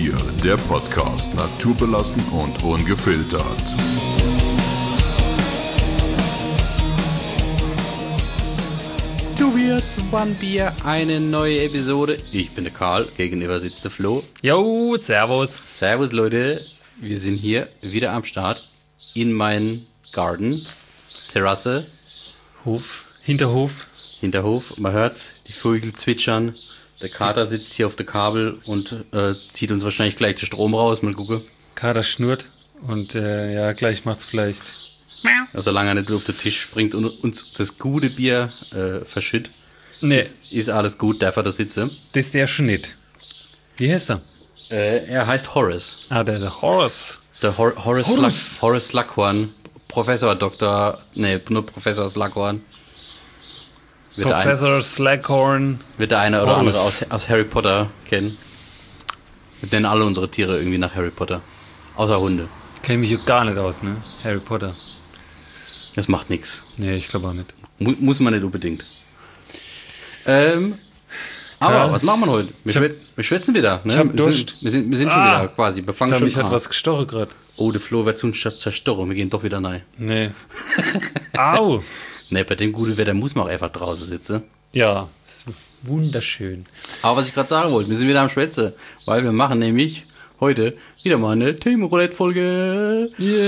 Bier, der Podcast naturbelassen und ungefiltert. Two Beers, One Beer, eine neue Episode. Ich bin der Karl, gegenüber sitzt der Flo. Jo, servus. Servus Leute, wir sind hier wieder am Start in meinem Garten, Terrasse, Hinterhof. Man hört die Vögel zwitschern, der Kater sitzt hier auf der Kabel und zieht uns wahrscheinlich gleich den Strom raus, mal gucken. Kater schnurrt und gleich macht's vielleicht. Also solange er nicht auf den Tisch springt und uns das gute Bier verschüttet, Nee, ist alles gut, darf er da sitzen. das ist der Schnitt. Wie heißt er? Er heißt Horace. Der Horace. Der Horace Slughorn, Professor Slughorn. Professor Slughorn. Wird der eine oder andere Horace. aus Harry Potter kennen. Wir nennen alle unsere Tiere irgendwie nach Harry Potter. Außer Hunde. Kenn mich ja gar nicht aus, ne? Harry Potter. Das macht nichts. Nee, ich glaube auch nicht. Muss man nicht unbedingt. Aber was machen wir heute? Wir schwätzen wieder. Ne? Ich hab Durst. Wir sind schon wieder quasi. Wir fangen Ich schon mich hat an. was gestochen gerade. Oh, der Flo wird uns zerstören. Wir gehen doch wieder rein. Nee. Au! Ne, bei dem guten Wetter muss man auch einfach draußen sitzen. Ja, ist wunderschön. Aber was ich gerade sagen wollte, wir sind wieder am Schwätzen. Weil wir machen nämlich heute wieder mal eine Themenroulette-Folge.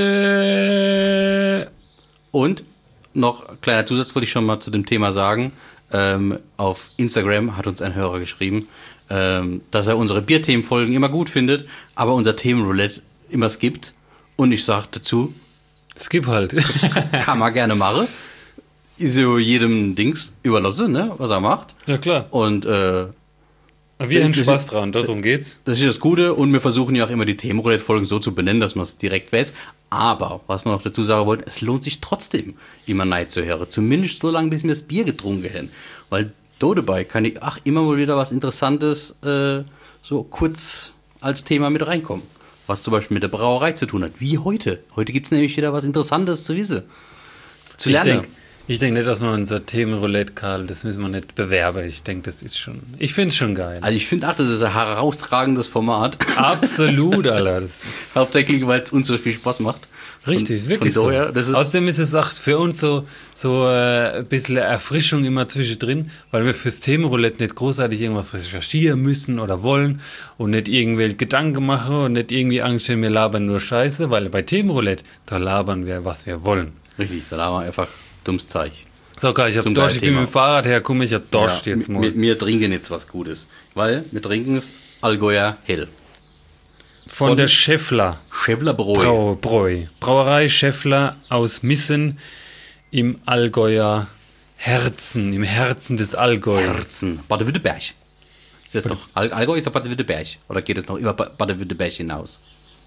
Yeah! Und noch kleiner Zusatz wollte ich schon mal zu dem Thema sagen. Auf Instagram hat uns ein Hörer geschrieben, dass er unsere Bierthemenfolgen immer gut findet, aber unser Themenroulette immer skippt. Und ich sage dazu, Skip halt. kann man gerne machen. Ist so jedem Dings überlassen, ne, was er macht. Ja, klar. Und Aber wir haben das- Spaß dran, darum geht's. das ist das Gute und wir versuchen ja auch immer die Themenroulette-Folgen so zu benennen, dass man es direkt weiß. Aber, was man noch dazu sagen wollte, es lohnt sich trotzdem, immer Nein zu hören. Zumindest so lange, bis wir das Bier getrunken haben. Weil da dabei kann ich immer mal wieder was Interessantes so kurz als Thema mit reinkommen. Was zum Beispiel mit der Brauerei zu tun hat. Wie heute. Heute gibt es nämlich wieder was Interessantes zu wissen. Zu lernen. Ich denke nicht, dass man unser Themenroulette, Karl, das müssen wir nicht bewerben. Ich denke, das ist schon, ich finde es schon geil. Also ich finde auch, das ist ein herausragendes Format. Absolut, Alter. Das ist Hauptsächlich, weil es uns so viel Spaß macht. richtig, ist wirklich von so. daher, das ist Außerdem ist es auch für uns so ein bisschen Erfrischung immer zwischendrin, weil wir fürs Themenroulette nicht großartig irgendwas recherchieren müssen oder wollen und nicht irgendwelche Gedanken machen und nicht irgendwie Angst haben, wir labern nur Scheiße, weil bei Themenroulette, da labern wir, was wir wollen. richtig, da haben wir einfach dummes Zeug. So, Karl, ich hab Zum Durst, ich bin Thema. mit dem Fahrrad hergekommen, ich hab Durst jetzt mal. Wir trinken jetzt was Gutes. Weil wir trinken es Allgäuer Hell. Von der Scheffler. Schäffler Bräu. Brauerei Scheffler aus Missen im Allgäuer Herzen, im Herzen des Allgäu. Herzen. Baden-Württemberg. Ist das doch, Allgäu ist doch Baden-Württemberg. Oder geht es noch über Baden-Württemberg hinaus?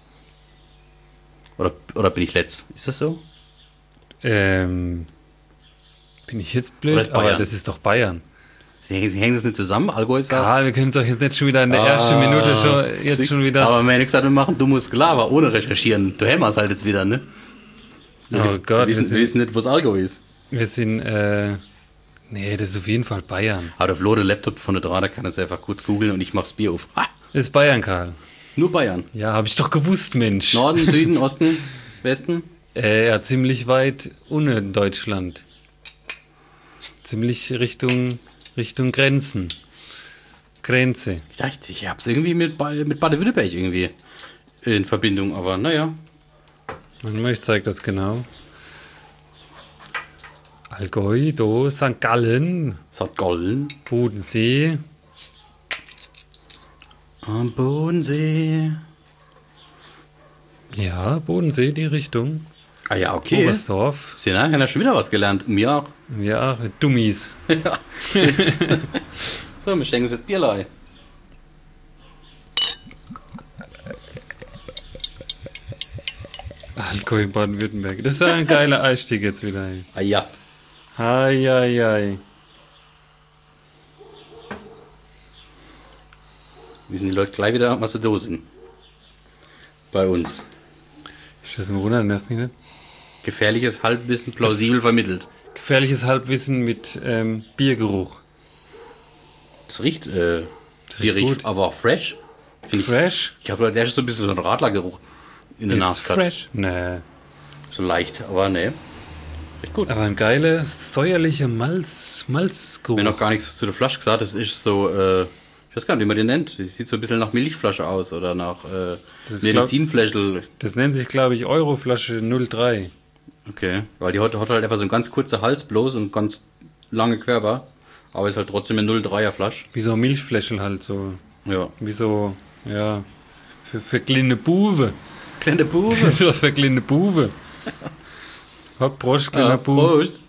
Oder bin ich letzt? Ist das so? Bin ich jetzt blöd? Oder ist Bayern? Aber das ist doch Bayern. Sie hängen das nicht zusammen? Allgäu ist da. Ah, wir können es doch jetzt nicht schon wieder in der ersten Minute schon wieder. Aber wir haben gesagt, wir machen dummes Sklave ohne recherchieren. Du hämmerst halt jetzt wieder, ne? Oh Gott, Wir wissen nicht, wo das Allgäu ist. wir sind, nee, das ist auf jeden Fall Bayern. Aber der Flo, der Laptop von der Draht, kann das einfach kurz googeln und ich mach's Bier auf. Ha, Das ist Bayern, Karl. nur Bayern. Ja, habe ich doch gewusst, Mensch. Norden, Süden, Osten, Westen. Ja, ziemlich weit ohne Deutschland. Ziemlich Richtung Grenzen. Grenze. Ich dachte, ich hab's irgendwie mit Baden-Württemberg irgendwie in Verbindung, aber naja. Ich zeige das genau. Allgäu, do, St. Gallen, St. Gallen. Bodensee. Am Bodensee. Ja, Bodensee, die Richtung. Ah ja, okay. Oberstdorf. Sina, haben ja schon wieder was gelernt. Mir auch. Ja, Dummies. Ja. So, wir schenken uns jetzt Bierlei. Allgäu, Baden-Württemberg. Das ist ein geiler Einstieg jetzt wieder. Ey. Ah ja. Ai, ai, ai. Wir sind die Leute gleich wieder, was sie da sind. Bei uns. Ich weiß nicht, wundern, nervt mich nicht. Gefährliches Halbwissen plausibel vermittelt. Gefährliches Halbwissen mit Biergeruch. Das riecht, riecht Bier riecht gut. aber auch fresh. Find Fresh? Ich glaube, der ist so ein bisschen so ein Radlergeruch in der Nase. Fresh? Nee. So leicht, aber nee. Echt gut. Aber ein geiler, säuerlicher Malzgeruch. Mir noch gar nichts zu der Flasche gesagt. Das ist so, ich weiß gar nicht, wie man den nennt. Das sieht so ein bisschen nach Milchflasche aus oder nach Medizinfläschel. Das nennt sich, glaube ich, Euroflasche 03. Okay, weil die hat halt einfach so einen ganz kurzen Hals bloß und ganz lange Körper. Aber ist halt trotzdem eine 03er Flasche. Wie so ein Milchfläschel halt so. Ja. Wie so, ja, für kleine Buben. Kleine Bube. So was für kleine Buben. Hopp, Prost, kleiner Bube. Prost.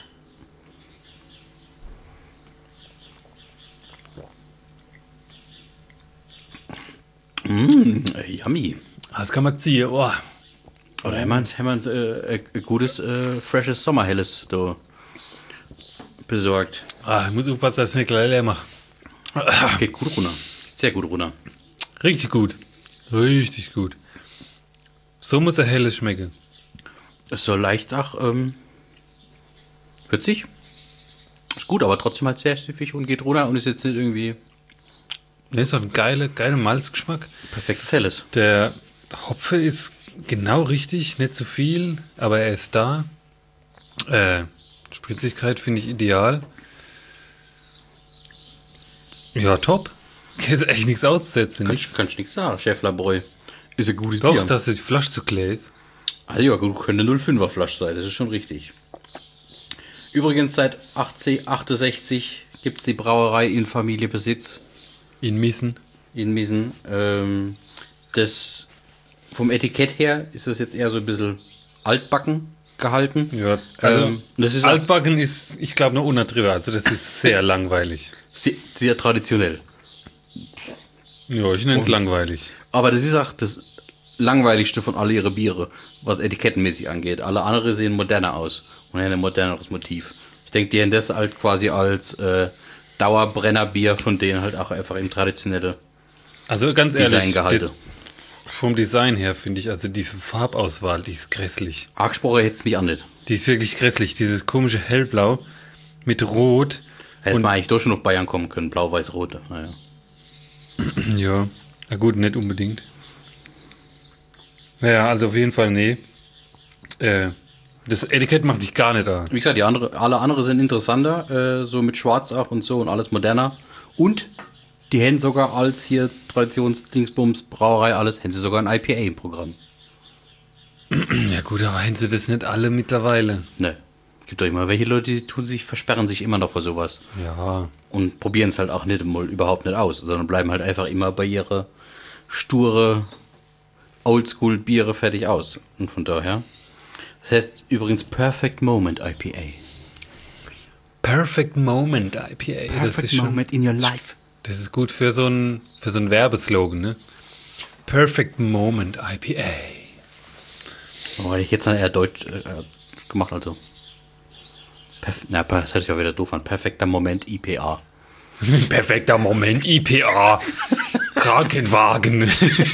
Yummy. Das kann man ziehen, oh. Oder haben wir uns ein gutes, freshes Sommerhelles da besorgt. Ich muss aufpassen, dass ich nicht gleich leer mache. Geht gut runter. Sehr gut runter. Richtig gut. Richtig gut. So muss er helles schmecken. Ist so leicht auch, würzig. Ist gut, aber trotzdem halt sehr süffig und geht runter und ist jetzt nicht irgendwie Ne, ist doch ein geiler Malzgeschmack. perfektes Helles. Der Hopfe ist genau richtig, nicht zu viel, aber er ist da. Spritzigkeit finde ich ideal. Ja, top. Ist echt nichts auszusetzen. Kannst nichts sagen. Schäfflerbräu ist ein gutes Doch, Bier. dass die Flasche zu klein ist. Also ja, gut, könnte 05er Flasche sein, das ist schon richtig. Übrigens seit 1868 gibt es die Brauerei in Familienbesitz In Missen. in Miesen. Das vom Etikett her ist das jetzt eher so ein bisschen altbacken gehalten. Ja, also das ist Altbacken ist, ich glaube, noch untertrieben. Also das ist sehr langweilig. sehr, sehr traditionell. Ja, ich nenne es langweilig. Aber das ist auch das langweiligste von all ihre Biere, was etikettenmäßig angeht. Alle anderen sehen moderner aus und haben ein moderneres Motiv. Ich denke, die haben das halt quasi als Dauerbrennerbier von denen halt auch einfach im traditionelle Also ganz ehrlich, Designgehalte. vom Design her finde ich, also diese Farbauswahl, die ist grässlich. Argsproche hätte es mich auch nicht. Die ist wirklich grässlich. Dieses komische Hellblau mit Rot. Hätte man eigentlich doch schon auf Bayern kommen können. Blau, weiß, rot. Naja. Ja, na gut, nicht unbedingt. Naja, also auf jeden Fall, nee. Das Etikett macht mich gar nicht an. Wie gesagt, alle anderen sind interessanter. So mit Schwarz auch und so und alles moderner. Und die hätten sogar als hier Traditionsdingsbums, Brauerei, alles, hätten sie sogar ein IPA im Programm. Ja gut, aber haben sie das nicht alle mittlerweile? Ne. Gibt doch immer welche Leute, die versperren sich immer noch vor sowas. Ja. Und probieren es halt auch nicht überhaupt nicht aus, sondern bleiben halt einfach immer bei ihrer sture Oldschool-Biere fertig aus. Und von daher. Das heißt übrigens Perfect Moment IPA. Perfect Moment IPA. Das ist schon, in your life. das ist gut für so ein Werbeslogan, ne? Perfect Moment IPA. Aber ich jetzt dann eher deutsch gemacht, also. Das hätte ich ja wieder doof an. Perfekter Moment IPA. Perfekter Moment IPA. Krankenwagen.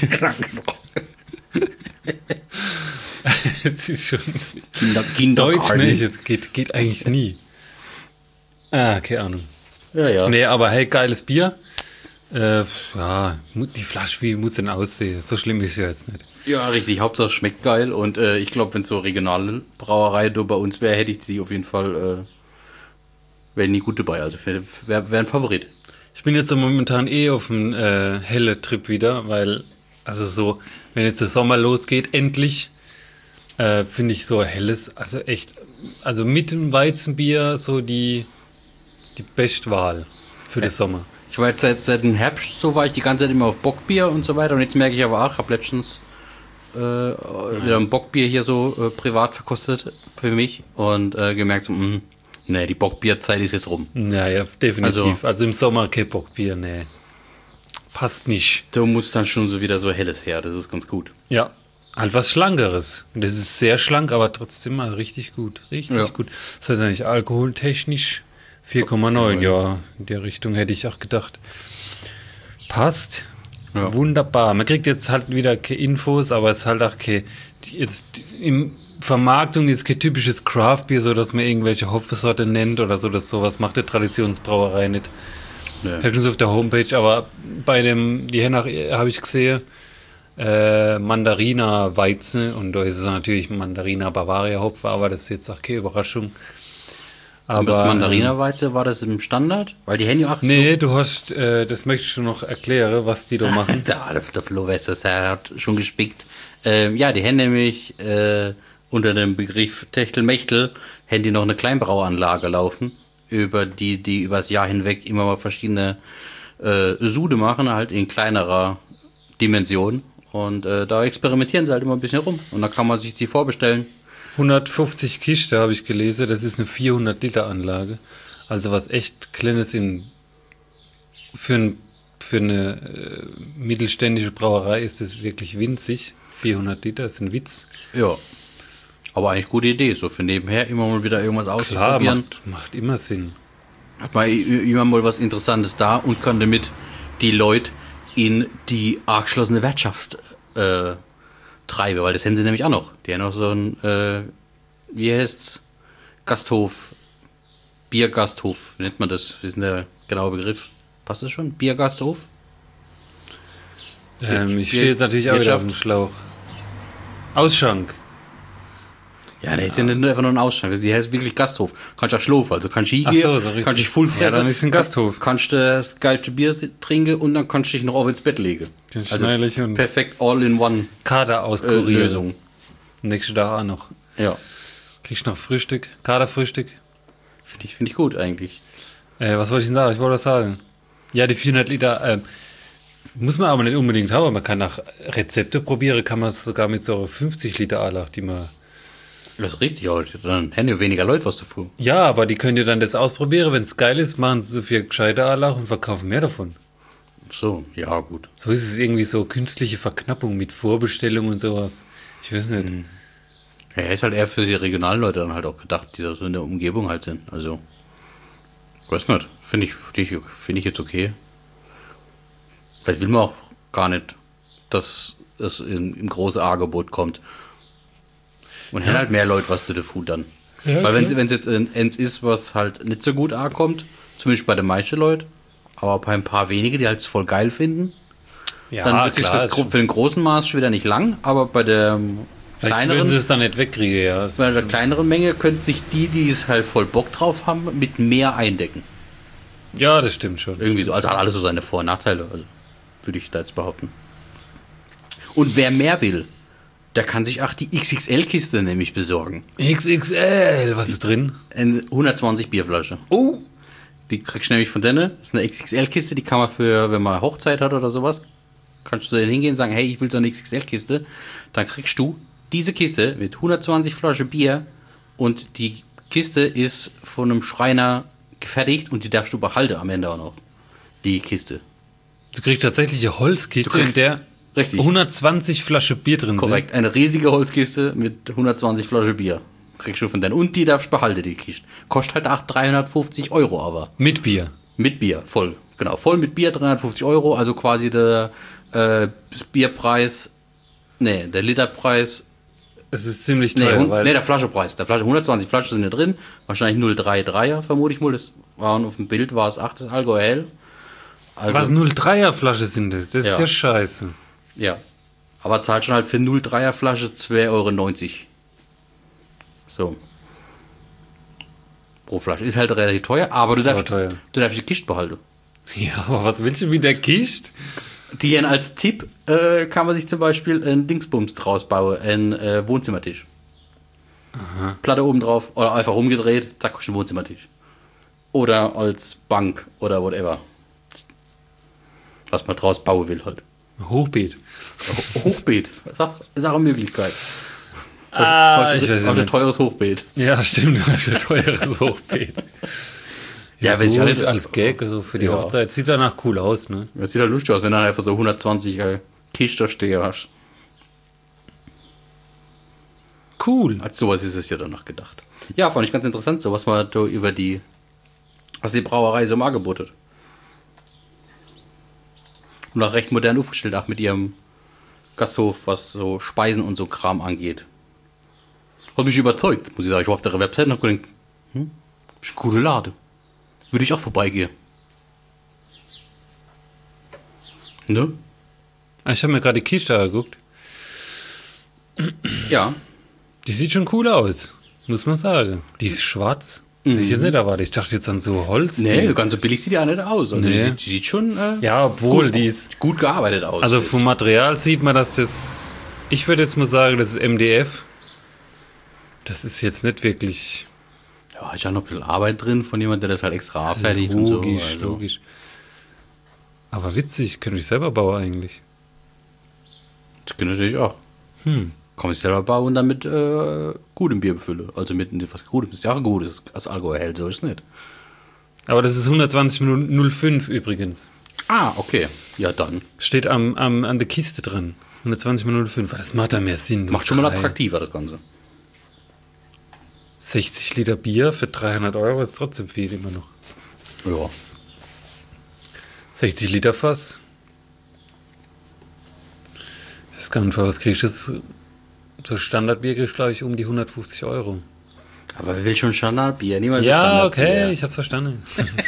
Es ist schon Deutsch, ne? Es geht eigentlich nie. Keine Ahnung. Ja. Nee, aber hey, geiles Bier. Ja, die Flasche, wie muss denn aussehen? So schlimm ist es ja jetzt nicht. Ja, richtig. Hauptsache es schmeckt geil. Und ich glaube, wenn es so regionale Brauerei da bei uns wäre, hätte ich die auf jeden Fall, wäre nie gut dabei. Also wäre ein Favorit. Ich bin jetzt so momentan auf einem helle Trip wieder, weil, also so, wenn jetzt der Sommer losgeht, endlich, finde ich so helles, also echt, also mit dem Weizenbier so die Bestwahl für den Sommer. Ich war jetzt seit dem Herbst, so war ich die ganze Zeit immer auf Bockbier und so weiter. Und jetzt merke ich aber auch, ich habe letztens wieder ein Bockbier hier so privat verkostet für mich und gemerkt, so, nee, die Bockbierzeit ist jetzt rum. Ja, definitiv. Also im Sommer kein Bockbier, nee. Passt nicht. Da muss dann schon so wieder so helles her, das ist ganz gut. Ja, halt was Schlankeres. Das ist sehr schlank, aber trotzdem mal richtig gut. Richtig gut. Das heißt eigentlich alkoholtechnisch 4,9. Ja, in der Richtung hätte ich auch gedacht. Passt. Ja. Wunderbar. Man kriegt jetzt halt wieder keine Infos, aber es ist halt auch im Vermarktung ist kein typisches Craft-Bier, so dass man irgendwelche Hopfensorte nennt oder so, dass sowas macht die Traditionsbrauerei nicht. Ne. Höchstens auf der Homepage, aber bei dem, die Hennach habe ich gesehen, Mandarina Weizen und da ist es natürlich Mandarina Bavaria Hopfer, aber das ist jetzt auch keine Überraschung. Aber das Mandarina-Weizen, war das im Standard? Weil die haben ja auch nee, du hast, das möchtest du noch erklären, was die da machen. Der Flo weiß das, er hat schon gespickt. Ja, die haben nämlich unter dem Begriff Techtelmechtel haben die noch eine Kleinbrauanlage laufen, über die übers Jahr hinweg immer mal verschiedene Sude machen, halt in kleinerer Dimension. Und da experimentieren sie halt immer ein bisschen rum. Und da kann man sich die vorbestellen. 150 Kiste habe ich gelesen, das ist eine 400-Liter-Anlage. Also was echt Kleines für eine mittelständische Brauerei ist das wirklich winzig. 400 Liter ist ein Witz. Ja, aber eigentlich gute Idee, so für nebenher immer mal wieder irgendwas auszuprobieren. Klar, macht immer Sinn. Hat man immer mal was Interessantes da und kann damit die Leute in die geschlossene Wirtschaft treiben, weil das haben sie nämlich auch noch. Die haben noch so ein, wie heißt's? Gasthof, Biergasthof, wie nennt man das? Wie ist denn der genaue Begriff? Passt das schon? Biergasthof? Ich stehe jetzt natürlich auch wieder auf dem Schlauch. Ausschank. Ja, ne, ist ja nicht nur einfach nur ein Ausschank. Die heißt wirklich Gasthof. Kannst du auch schlafen, also kannst du hingehen, so richtig. kannst dich voll fressen. Ja, dann ist ein Gasthof. Kannst du das geilste Bier trinken und dann kannst du dich noch auf ins Bett legen. Schnellig und perfekt all-in-one Kader auskurieren. Lösung. Nächsten Tag auch noch. Ja. Kriegst noch Frühstück, Kaderfrühstück. Find ich gut eigentlich. Was wollte ich denn sagen? Ich wollte was sagen. Ja, die 400 Liter muss man aber nicht unbedingt haben. Man kann nach Rezepte probieren, kann man es sogar mit so 50 Liter Alach, die man... Das ist richtig, ja. Dann hätten ja weniger Leute was davor. Ja, aber die können ja dann das ausprobieren. Wenn es geil ist, machen sie so viel gescheite Alach und verkaufen mehr davon. So, ja, gut. So ist es irgendwie so künstliche Verknappung mit Vorbestellung und sowas. Ich weiß nicht. Ja, ist halt eher für die regionalen Leute dann halt auch gedacht, die da so in der Umgebung halt sind. Also, weiß nicht. Finde ich jetzt okay. Vielleicht will man auch gar nicht, dass es im großen Angebot kommt. Und haben halt mehr Leute was zu tun dann. Ja, weil wenn es jetzt eins ist, was halt nicht so gut ankommt, zumindest bei den meisten Leuten, aber bei ein paar wenige, die halt es voll geil finden, Ja, dann wird es klar, für den großen Maß schon wieder nicht lang, aber bei der kleineren, würden sie es dann nicht wegkriegen, ja. bei der kleineren Menge könnten sich die es halt voll Bock drauf haben, mit mehr eindecken. Ja, das stimmt schon. Irgendwie so, also hat alles so seine Vor- und Nachteile, also würde ich da jetzt behaupten. Und wer mehr will, der kann sich auch die XXL-Kiste nämlich besorgen. XXL, was ist drin? Eine 120 Bierflasche. Oh! Die kriegst du nämlich von denen. Das ist eine XXL-Kiste, die kann man für, wenn man Hochzeit hat oder sowas, kannst du da hingehen und sagen, hey, ich will so eine XXL-Kiste. Dann kriegst du diese Kiste mit 120 Flaschen Bier und die Kiste ist von einem Schreiner gefertigt und die darfst du behalten am Ende auch noch. Die Kiste. Du kriegst tatsächlich eine Holzkiste, in der Richtig. 120 Flaschen Bier drin Korrekt, eine riesige Holzkiste mit 120 Flaschen Bier. Kriegst du von denen. Und die darfst du behalten, die Kiste. Kostet halt auch 350 Euro aber. sind. Mit Bier. Mit Bier, voll. Genau, voll mit Bier, 350 Euro. Also quasi der Bierpreis, der Literpreis. Es ist ziemlich teuer, weil... der Flaschepreis. Der Flasche, 120 Flaschen sind da drin. Wahrscheinlich 0,33er, vermute ich mal. Das waren auf dem Bild war es 8, das Alkohol hell. Also, was 0,3er Flasche sind das? Das ist ja scheiße. Ja. Aber zahlt schon halt für 0,3er Flasche 2,90 Euro. So. Pro Flasche. Ist halt relativ teuer, aber du darfst die Kiste behalten. Ja, aber was willst du mit der Kiste? Die als Tipp kann man sich zum Beispiel einen Dingsbums draus bauen, einen Wohnzimmertisch. Aha. Platte oben drauf oder einfach umgedreht, zack, ein Wohnzimmertisch. Oder als Bank oder whatever. Was man draus bauen will halt. Hochbeet. Hochbeet, ist auch eine Möglichkeit. Ich weiß nicht. Ein teures Hochbeet. Ja, stimmt, das ist ein teures Hochbeet. Ja, wenn ich gut, halt als Gag, so für die Hochzeit. Sieht danach cool aus, ne? Das sieht halt lustig aus, wenn du dann einfach so 120 Kisten stehen hast. Cool. Als sowas ist es ja danach gedacht. Ja, fand ich ganz interessant, so was man da was die Brauerei so im Angebot hat. Und auch recht modern aufgestellt, auch mit ihrem Gasthof, was so Speisen und so Kram angeht. Hat mich überzeugt, muss ich sagen. Ich war auf der Website und hab gedacht, ist ein guter Lade. Würde ich auch vorbeigehen. Ne? Ich habe mir gerade die Kiste angeguckt. Ja. Die sieht schon cool aus, muss man sagen. Die ist schwarz. Hätte ich jetzt nicht erwartet. Ich dachte jetzt an so Holz. Nee, ganz so billig sieht die auch nicht aus. Also Nee. die sieht schon Ja, obwohl die ist. gut gearbeitet aus. Also vom Material sieht man, dass das. Ich würde jetzt mal sagen, das ist MDF. Das ist jetzt nicht wirklich. ja, ist ja noch ein bisschen Arbeit drin von jemandem, der das halt extra fertigt und so. Logisch, Also. logisch. Aber witzig, könnte ich selber bauen eigentlich. Das geht natürlich auch. Kann ich selber bauen und dann mit gutem Bier befüllen. Also mit was Gutem. Das ist ja auch gut, das Alkohol hält, so ist es nicht. Aber das ist 120,05 übrigens. Ah, okay. Ja, dann. Steht an der Kiste dran. 120,05. Das macht da mehr Sinn. Macht schon mal Drei- attraktiver, das Ganze. 60 Liter Bier für 300 Euro ist trotzdem viel immer noch. Ja. 60 Liter Fass. Das kann für was kriegst du jetzt? So Standardbier kriegst du, glaube ich, um die 150 Euro. Aber wer will schon Standardbier? Niemand will Ja, Standardbier. okay, ich hab's verstanden.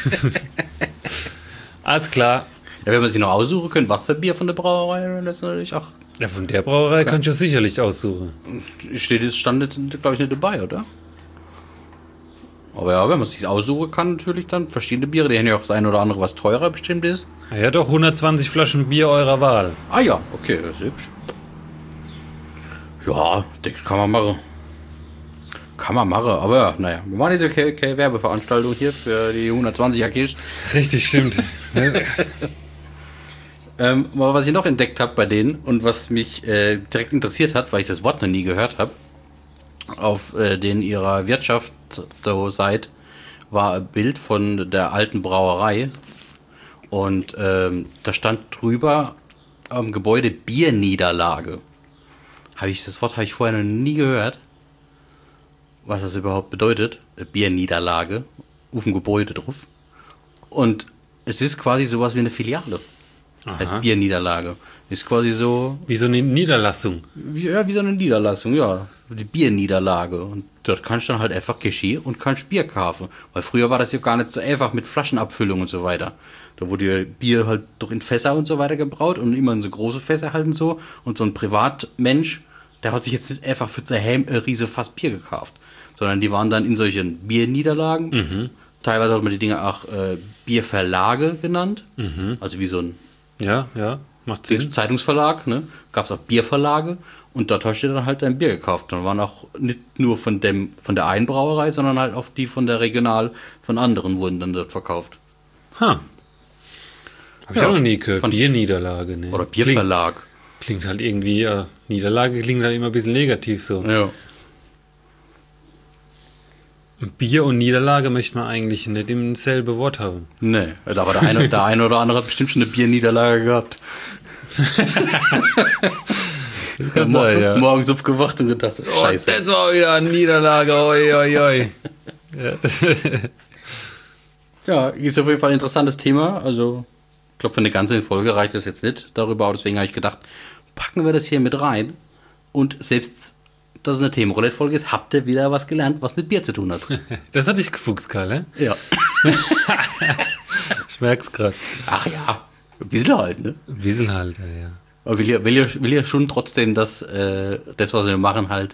Alles klar. Ja, wenn man sich noch aussuchen könnte, was für Bier von der Brauerei, dann ist natürlich auch. Ja, von der Brauerei kann ich ja sicherlich aussuchen. Stand, glaube ich, nicht dabei, oder? Aber ja, wenn man sich aussuchen kann, natürlich dann verschiedene Biere. Die haben ja auch das eine oder andere, was teurer bestimmt ist. Ja, doch 120 Flaschen Bier eurer Wahl. Ah ja, okay, das ist hübsch. Ja, denke ich, kann man machen. Kann man machen, aber ja, naja. Wir machen jetzt keine Werbeveranstaltung hier für die 120er Kiste. Richtig, stimmt. Aber was ich noch entdeckt habe bei denen und was mich direkt interessiert hat, weil ich das Wort noch nie gehört habe, auf den ihrer Wirtschaftsseite war ein Bild von der alten Brauerei und da stand drüber am Gebäude Bierniederlage. Das Wort habe ich vorher noch nie gehört, was das überhaupt bedeutet. Bierniederlage, auf dem Gebäude drauf. Und es ist quasi sowas wie eine Filiale. Heißt Bierniederlage. Ist quasi so, Wie so eine Niederlassung. wie so eine Niederlassung, ja. Die Bierniederlage. Und dort kannst du dann halt einfach geschehen und kannst Bier kaufen. Weil früher war das ja gar nicht so einfach mit Flaschenabfüllung und so weiter. Da wurde ja Bier halt doch in Fässer und so weiter gebraut und immer in so große Fässer halt und so. Und so ein Privatmensch, der hat sich jetzt nicht einfach für daheim ein riese Fass Bier gekauft. Sondern die waren dann in solchen Bierniederlagen. Teilweise hat man die Dinge auch Bierverlage genannt. Also wie so ein Ja, ja, macht Sinn. Zeitungsverlag, ne? Gab es auch Bierverlage und dort hast du dann halt dein Bier gekauft. Dann waren auch nicht nur von der einen Brauerei, sondern halt auch die von der Regional, von anderen wurden dann dort verkauft. Ha. Hab ich Ja, auch noch nie gehört. fand ich- Bierniederlage, ne? Oder Bierverlag. Klingt halt irgendwie, Niederlage klingt halt immer ein bisschen negativ so. Ja. Bier und Niederlage möchte man eigentlich nicht im selben Wort haben. Nee, aber der eine oder andere hat bestimmt schon eine Bierniederlage gehabt. Das kann sein, ja. Morgens aufgewacht und gedacht, scheiße. Das war wieder eine Niederlage, oi, oi, oi. Ja, das, Ja, ist auf jeden Fall ein interessantes Thema. Also, ich glaube, für eine ganze Folge reicht es jetzt nicht darüber. Aber deswegen habe ich gedacht, packen wir das hier mit rein. Und selbst, dass es eine Themenroulette-Folge ist, habt ihr wieder was gelernt, was mit Bier zu tun hat. das hatte ich gefuchst, Karl, ne? Ja. Ich merk's gerade. Ach ja, ein bisschen halt, ne? Wieselhalter, ja. Aber will ja schon trotzdem, dass das, was wir machen, halt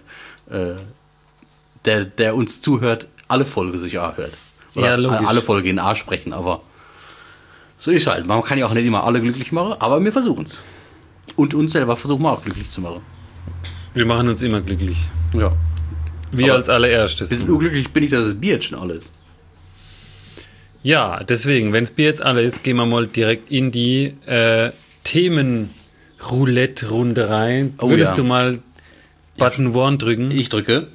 der uns zuhört, alle Folge sich A hört. Oder Ja, logisch. alle Folge in A sprechen, aber so ist halt. Man kann ja auch nicht immer alle glücklich machen, aber wir versuchen es. Und uns selber versuchen wir auch glücklich zu machen. Wir machen uns immer glücklich. Ja. Wir Aber als allererstes. Ein bisschen unglücklich bin ich, dass das Bier jetzt schon alles. Ja, deswegen, wenn das Bier jetzt alle ist, gehen wir mal direkt in die Themen-Roulette-Runde rein. Oh, Würdest ja. du mal Button 1 drücken? Ich drücke.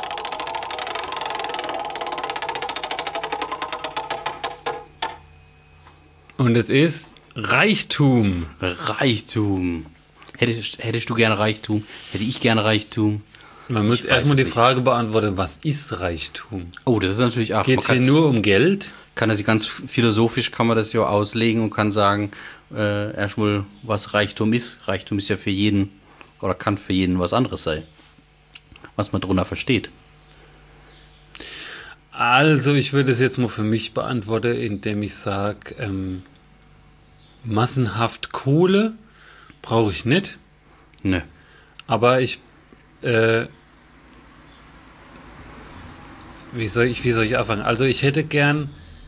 Und es ist Reichtum. Reichtum. Hättest du gerne Reichtum? Hätte ich gerne Reichtum? Man muss Ich weiß erstmal es die nicht. Frage beantworten, was ist Reichtum? Oh, das ist natürlich auch. Geht es man hier kann's- nur um Geld? kann das ganz philosophisch kann man das ja auslegen und kann sagen, erstmal, was Reichtum ist. Reichtum ist ja für jeden oder kann für jeden was anderes sein. Was man drunter versteht. Also, ich würde es jetzt mal für mich beantworten, indem ich sage, massenhaft Kohle brauche ich nicht, Ne. aber wie soll ich anfangen? Also ich hätte gern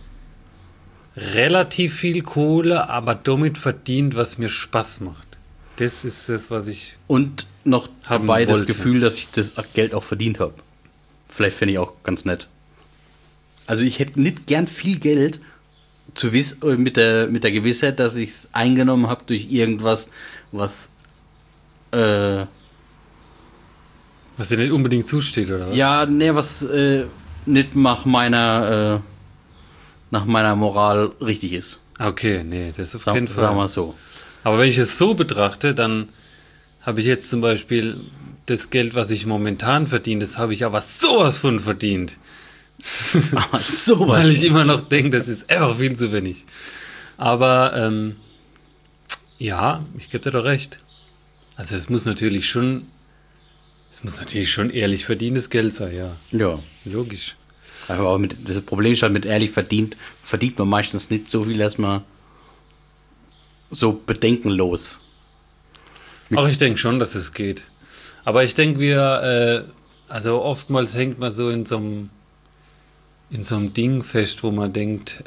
relativ viel Kohle, aber damit verdient, was mir Spaß macht. Das ist das, was ich... Und noch Haben dabei das wollte. Gefühl, dass ich das Geld auch verdient habe. Vielleicht fände ich auch ganz nett. Also ich hätte nicht gern viel Geld mit der Gewissheit, dass ich es eingenommen habe durch irgendwas, was Was dir nicht unbedingt zusteht, oder was? ja, ne, was nicht nach meiner Moral richtig ist. Okay, nee, das ist auf jeden Sagen wir Fall. mal so. Aber wenn ich es so betrachte, dann habe ich jetzt zum Beispiel das Geld, was ich momentan verdiene, das habe ich aber sowas von verdient. Aber sowas. Weil ich immer noch denke, das ist einfach viel zu wenig. Aber ja, ich gebe dir doch recht. Also es muss natürlich schon ehrlich verdientes Geld sein, ja. Ja. Logisch. Aber das Problem ist halt, mit ehrlich verdient man meistens nicht so viel, dass man so bedenkenlos. Auch ich denke schon, dass es geht. Aber ich denke, also oftmals hängt man so in so einem Ding fest, wo man denkt,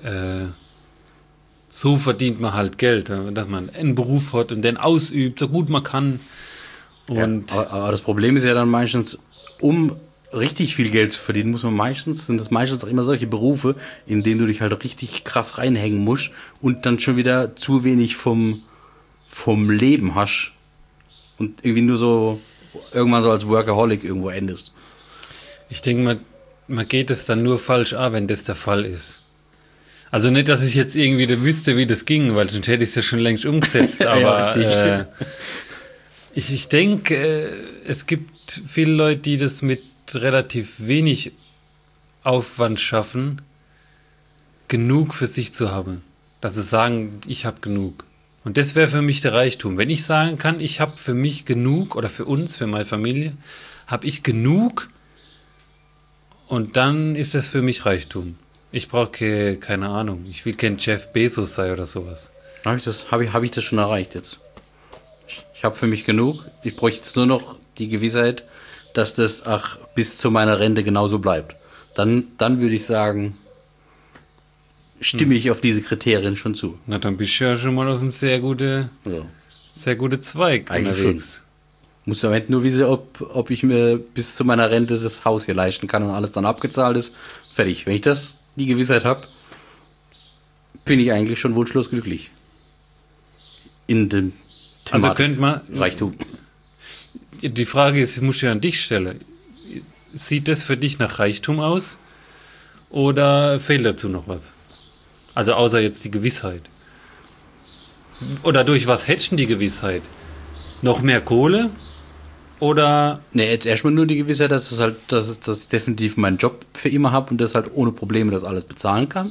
so verdient man halt Geld, dass man einen Beruf hat und den ausübt, so gut man kann. Und Aber das Problem ist ja dann meistens, um richtig viel Geld zu verdienen, sind das meistens auch immer solche Berufe, in denen du dich halt richtig krass reinhängen musst und dann schon wieder zu wenig vom Leben hast und irgendwie nur so irgendwann so als Workaholic irgendwo endest. ich denke, man geht es dann nur falsch an, wenn das der Fall ist. Also nicht, dass ich jetzt irgendwie wüsste, wie das ging, weil sonst hätte ich es ja schon längst umgesetzt, aber richtig. ich denke, es gibt viele Leute, die das mit relativ wenig Aufwand schaffen, genug für sich zu haben. Dass sie sagen, ich habe genug. Und das wäre für mich der Reichtum. Wenn ich sagen kann, ich habe für mich genug, oder für uns, für meine Familie, habe ich genug, und dann ist das für mich Reichtum. Ich brauche keine Ahnung, ich will kein Jeff Bezos sein oder sowas. Habe ich das schon erreicht jetzt? Ich habe für mich genug. Ich bräuchte jetzt nur noch die Gewissheit, dass das bis zu meiner Rente genauso bleibt. Dann würde ich sagen, stimme ich auf diese Kriterien schon zu. Na, dann bist du ja schon mal auf einem sehr gute Zweig Eigentlich unterwegs. Muss am Ende nur wissen, ob ich mir bis zu meiner Rente das Haus hier leisten kann und alles dann abgezahlt ist. Fertig. Wenn ich die Gewissheit habe, bin ich eigentlich schon wunschlos glücklich. In dem Also könnte man, Reichtum. die Frage ist, ich muss ja an dich stellen. Sieht das für dich nach Reichtum aus? Oder fehlt dazu noch was? Also außer jetzt die Gewissheit. Oder durch was hättest die Gewissheit? Noch mehr Kohle? Oder Ne, jetzt erstmal nur die Gewissheit, dass ich definitiv meinen Job für immer habe und das halt ohne Probleme das alles bezahlen kann.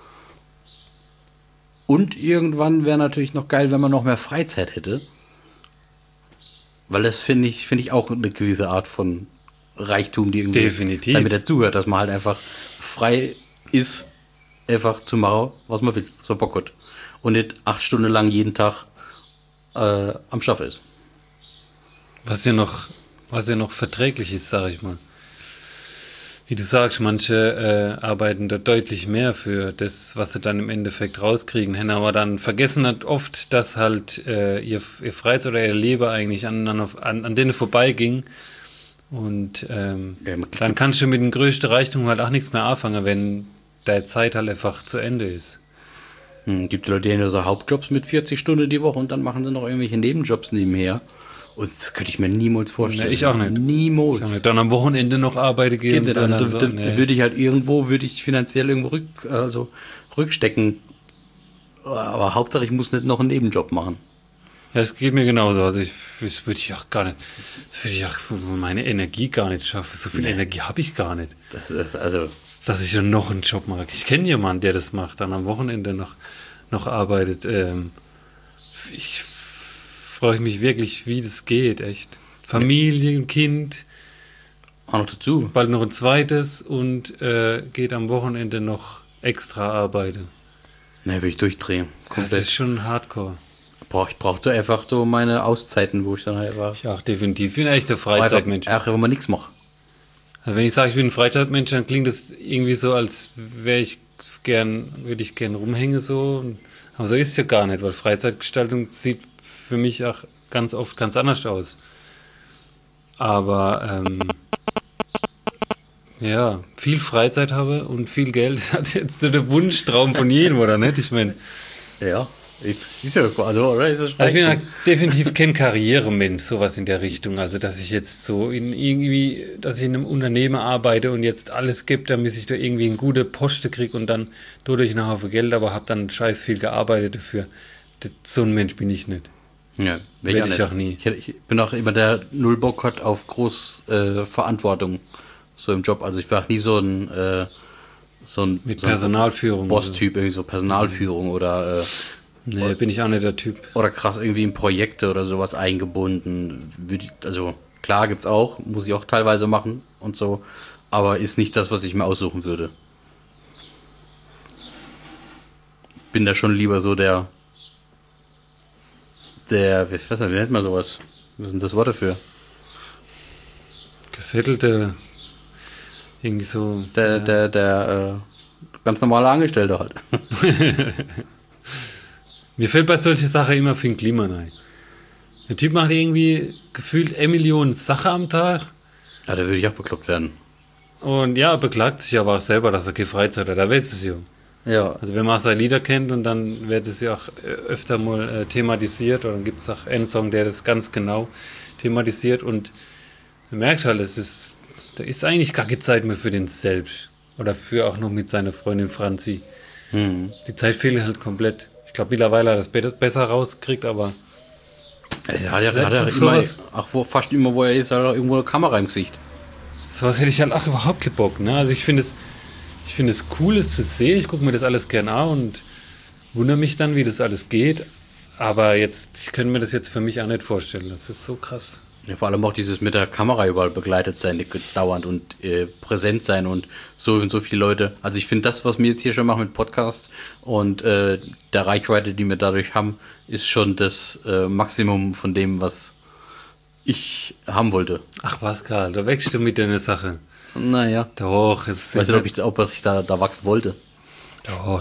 Und irgendwann wäre natürlich noch geil, wenn man noch mehr Freizeit hätte. Weil das finde ich auch eine gewisse Art von Reichtum, die irgendwie Definitiv. damit dazugehört, dass man halt einfach frei ist, einfach zu machen, was man will, was man Bock hat. Und nicht 8 Stunden lang jeden Tag am Schaffen ist. was ja noch verträglich ist, sage ich mal. Wie du sagst, manche arbeiten da deutlich mehr für das, was sie dann im Endeffekt rauskriegen, haben aber dann vergessen hat oft, dass halt ihr Freizeit oder ihr Leben eigentlich an denen vorbeiging. Und dann kannst du mit dem größten Reichtum halt auch nichts mehr anfangen, wenn deine Zeit halt einfach zu Ende ist. Gibt Leute, die haben so Hauptjobs mit 40 Stunden die Woche und dann machen sie noch irgendwelche Nebenjobs nebenher. Und das könnte ich mir niemals vorstellen. Nee, ich auch nicht. Niemals. Kann mir dann am Wochenende noch arbeiten gehen. Geht nicht. Also so, da nee. würde ich halt finanziell irgendwo rückstecken. Aber Hauptsache, ich muss nicht noch einen Nebenjob machen. Ja, das geht mir genauso. Also das würde ich auch für meine Energie gar nicht schaffen. So viel Energie habe ich gar nicht. Das ist also. Dass ich dann noch einen Job mache. Ich kenne jemanden, der das macht, dann am Wochenende noch arbeitet. Ich freue mich wirklich, wie das geht, echt. Familie, Kind, Auch noch dazu. bald noch ein zweites und geht am Wochenende noch extra arbeiten. Ne, will ich durchdrehen. Das Komplett. ist schon hardcore. Ich brauchte einfach so meine Auszeiten, wo ich dann halt war. Ja, definitiv. Ich bin echt ein Freizeitmensch. Ach, wenn man nichts macht. Also wenn ich sage, ich bin ein Freizeitmensch, dann klingt das irgendwie so, als würde ich gern rumhängen so. Aber so ist es ja gar nicht, weil Freizeitgestaltung sieht für mich auch ganz oft ganz anders aus. Aber ja, viel Freizeit habe und viel Geld das hat jetzt so der Wunschtraum von jedem, oder nicht? Ich meine, Ja, das ist ja also, oder? Ist das ich bin ja definitiv kein Karrieremensch, sowas in der Richtung. Also, dass ich jetzt so dass ich in einem Unternehmen arbeite und jetzt alles gebe, damit ich da irgendwie eine gute Poste kriege und dann dadurch einen Haufen Geld, aber habe dann scheiß viel gearbeitet dafür. So ein Mensch bin ich nicht. Ja, Werd ich auch nie. Ich bin auch immer der null Bock hat auf Verantwortung so im Job. Also ich war auch nie so ein Mit so ein Personalführung. Boss-Typ, irgendwie so Personalführung oder Nee, bin ich auch nicht der Typ. oder krass irgendwie in Projekte oder sowas eingebunden. Also klar gibt's auch, muss ich auch teilweise machen und so, aber ist nicht das, was ich mir aussuchen würde. Bin da schon lieber so der ich weiß nicht, wie nennt man sowas? Was sind das Worte für? Gesettelte, irgendwie so. Der ganz normale Angestellte halt. Mir fällt bei solchen Sachen immer viel Klima rein. Der Typ macht irgendwie gefühlt 1 Million Sachen am Tag. Ja, da würde ich auch bekloppt werden. Und ja, beklagt sich aber auch selber, dass er keine Freizeit hat. Da weiß es ja. Ja. Also wenn man seine Lieder kennt und dann wird es ja auch öfter mal thematisiert oder dann gibt es auch einen Song, der das ganz genau thematisiert und man merkt halt, da ist eigentlich gar keine Zeit mehr für den selbst oder für auch noch mit seiner Freundin Franzi. Die Zeit fehlt halt komplett. Ich glaube, mittlerweile hat er das besser rausgekriegt, aber Ja, hat er immer, fast immer, wo er ist, hat er irgendwo eine Kamera im Gesicht. sowas hätte ich halt auch überhaupt keinen Bock. Ne? Also ich finde es cool, es zu sehen. Ich gucke mir das alles gerne an und wundere mich dann, wie das alles geht. Aber ich könnte mir das jetzt für mich auch nicht vorstellen. Das ist so krass. Ja, vor allem auch dieses mit der Kamera überall begleitet sein, dauernd und präsent sein und so viele Leute. Also ich finde das, was wir jetzt hier schon machen mit Podcast und der Reichweite, die wir dadurch haben, ist schon das Maximum von dem, was ich haben wollte. Ach was, Karl, da wächst du mit deiner Sache. Naja. Doch, es ist Weiß nicht, ob ich da wachsen wollte. Doch.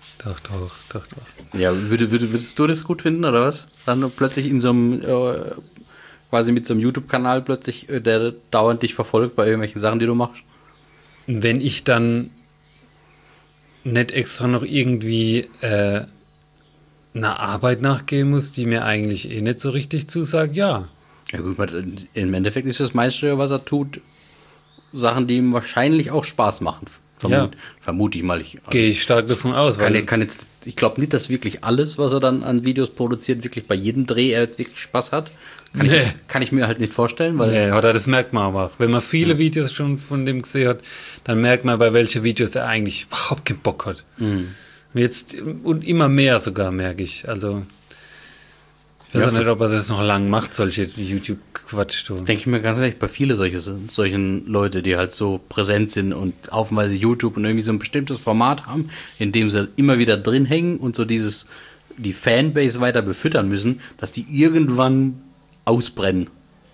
Ja, würdest du das gut finden, oder was? Dann plötzlich in so einem, quasi mit so einem YouTube-Kanal plötzlich, der dauernd dich verfolgt bei irgendwelchen Sachen, die du machst? Wenn ich dann nicht extra noch irgendwie einer Arbeit nachgehen muss, die mir eigentlich eh nicht so richtig zusagt, ja. Ja gut, im Endeffekt ist das meiste, was er tut, Sachen, die ihm wahrscheinlich auch Spaß machen. Vermute ich mal. Gehe ich stark davon aus. Ich glaube nicht, dass wirklich alles, was er dann an Videos produziert, wirklich bei jedem Dreh er wirklich Spaß hat. Kann ich mir halt nicht vorstellen. Weil oder das merkt man aber auch. Wenn man viele Videos schon von dem gesehen hat, dann merkt man, bei welchen Videos er eigentlich überhaupt keinen Bock hat. Und immer mehr sogar, merke ich. Also ich weiß auch nicht, ob er das noch lang macht, solche YouTube-Quatsch. Das denke ich mir ganz ehrlich, bei vielen solchen Leute, die halt so präsent sind und aufweise YouTube und irgendwie so ein bestimmtes Format haben, in dem sie immer wieder drin hängen und so die Fanbase weiter befüttern müssen, dass die irgendwann ausbrennen.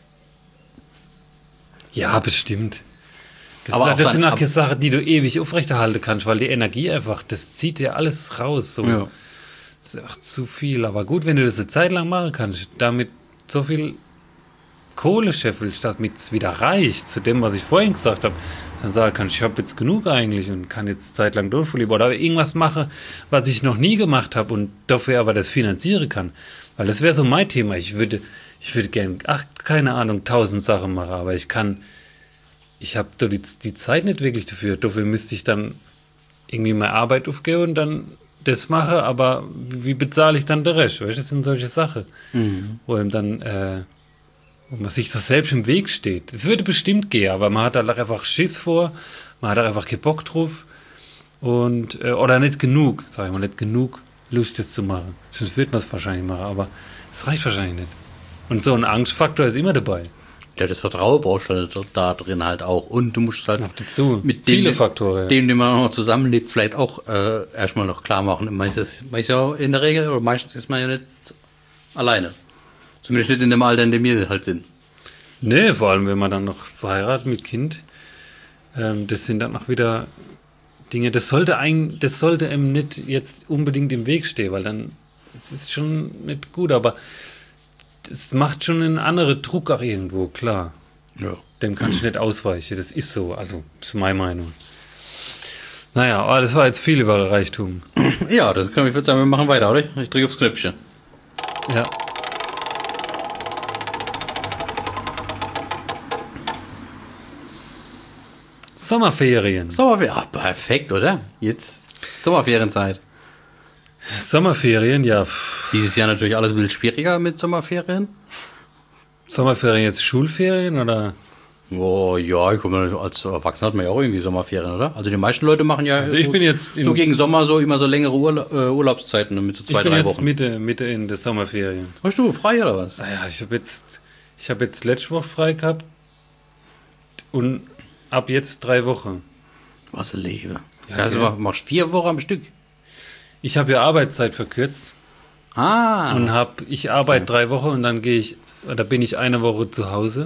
Ja, bestimmt. Das sind auch keine Sachen, die du ewig aufrechterhalten kannst, weil die Energie einfach, das zieht dir alles raus. So. Ja. Das ist echt zu viel. Aber gut, wenn du das eine Zeit lang machen kannst, damit so viel Kohle scheffelst, damit es wieder reicht, zu dem, was ich vorhin gesagt habe, dann sagen kannst, ich habe jetzt genug eigentlich und kann jetzt zeitlang durchverlieben oder irgendwas machen, was ich noch nie gemacht habe und dafür aber das finanzieren kann. Weil das wäre so mein Thema. Ich würde gerne, keine Ahnung, 1000 Sachen machen, aber ich habe die Zeit nicht wirklich dafür. Dafür müsste ich dann irgendwie meine Arbeit aufgeben und dann das mache, aber wie bezahle ich dann den Rest? Weißt? Das sind solche Sachen, wo ihm dann, wo man sich das selbst im Weg steht. Es würde bestimmt gehen, aber man hat da einfach Schiss vor, man hat da einfach keinen Bock drauf und, oder nicht genug, sag ich mal, nicht genug Lust, das zu machen. Sonst wird man es wahrscheinlich machen, aber es reicht wahrscheinlich nicht. Und so ein Angstfaktor ist immer dabei. Ja, das Vertrauen brauchst du halt da drin halt auch. Und du musst halt Noch dazu. mit Viele Faktoren. dem man noch zusammenlebt, vielleicht auch erstmal noch klar machen. Man ist ja in der Regel, oder meistens ist man ja nicht alleine. Zumindest nicht in dem Alter, in dem wir halt sind. Nee, vor allem, wenn man dann noch verheiratet mit Kind. Das sind dann noch wieder Dinge, das sollte einem nicht jetzt unbedingt im Weg stehen, weil dann, es ist schon nicht gut, aber das macht schon einen anderen Druck auch irgendwo, klar. Ja. Dem kannst du nicht ausweichen, das ist so, also, das ist meine Meinung. Naja, aber das war jetzt viel über Reichtum. Ja, ich würde sagen, wir machen weiter, oder? Ich drücke aufs Knöpfchen. Ja. Sommerferien. Sommerferien, perfekt, oder? Jetzt Sommerferienzeit. Sommerferien, ja. Dieses Jahr natürlich alles ein bisschen schwieriger mit Sommerferien. Sommerferien jetzt Schulferien oder? Oh ja, ich guck, als Erwachsener hat man ja auch irgendwie Sommerferien, oder? Also die meisten Leute machen ja Ich bin jetzt so gegen Sommer so immer so längere Urlaubszeiten mit so 2-3 Wochen. Ich bin jetzt Mitte in der Sommerferien. Hast du frei oder was? Naja, ich habe jetzt letzte Woche frei gehabt und ab jetzt 3 Wochen. Was ein Leben. Ja, Also okay. machst 4 Wochen am Stück. Ich habe ja Arbeitszeit verkürzt Ah. und ich arbeite 3 Wochen und dann bin ich eine Woche zu Hause.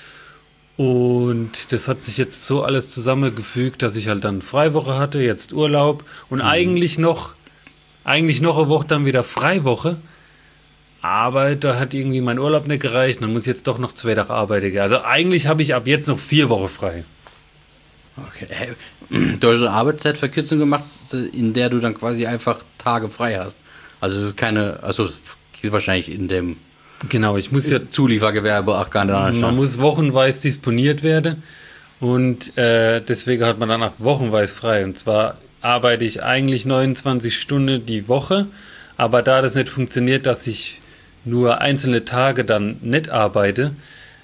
Und das hat sich jetzt so alles zusammengefügt, dass ich halt dann Freiwoche hatte, jetzt Urlaub und eigentlich noch eine Woche dann wieder Freiwoche. Aber da hat irgendwie mein Urlaub nicht gereicht, dann muss ich jetzt doch noch 2 Tage arbeiten. Also eigentlich habe ich ab jetzt noch 4 Wochen frei. Okay. Du hast eine Arbeitszeitverkürzung gemacht, in der du dann quasi einfach Tage frei hast. Also es ist es geht wahrscheinlich in dem Genau, ich muss ja Zuliefergewerbe auch gar nicht anders. Man muss wochenweise disponiert werden und deswegen hat man dann auch wochenweise frei. Und zwar arbeite ich eigentlich 29 Stunden die Woche, aber da das nicht funktioniert, dass ich nur einzelne Tage dann nicht arbeite,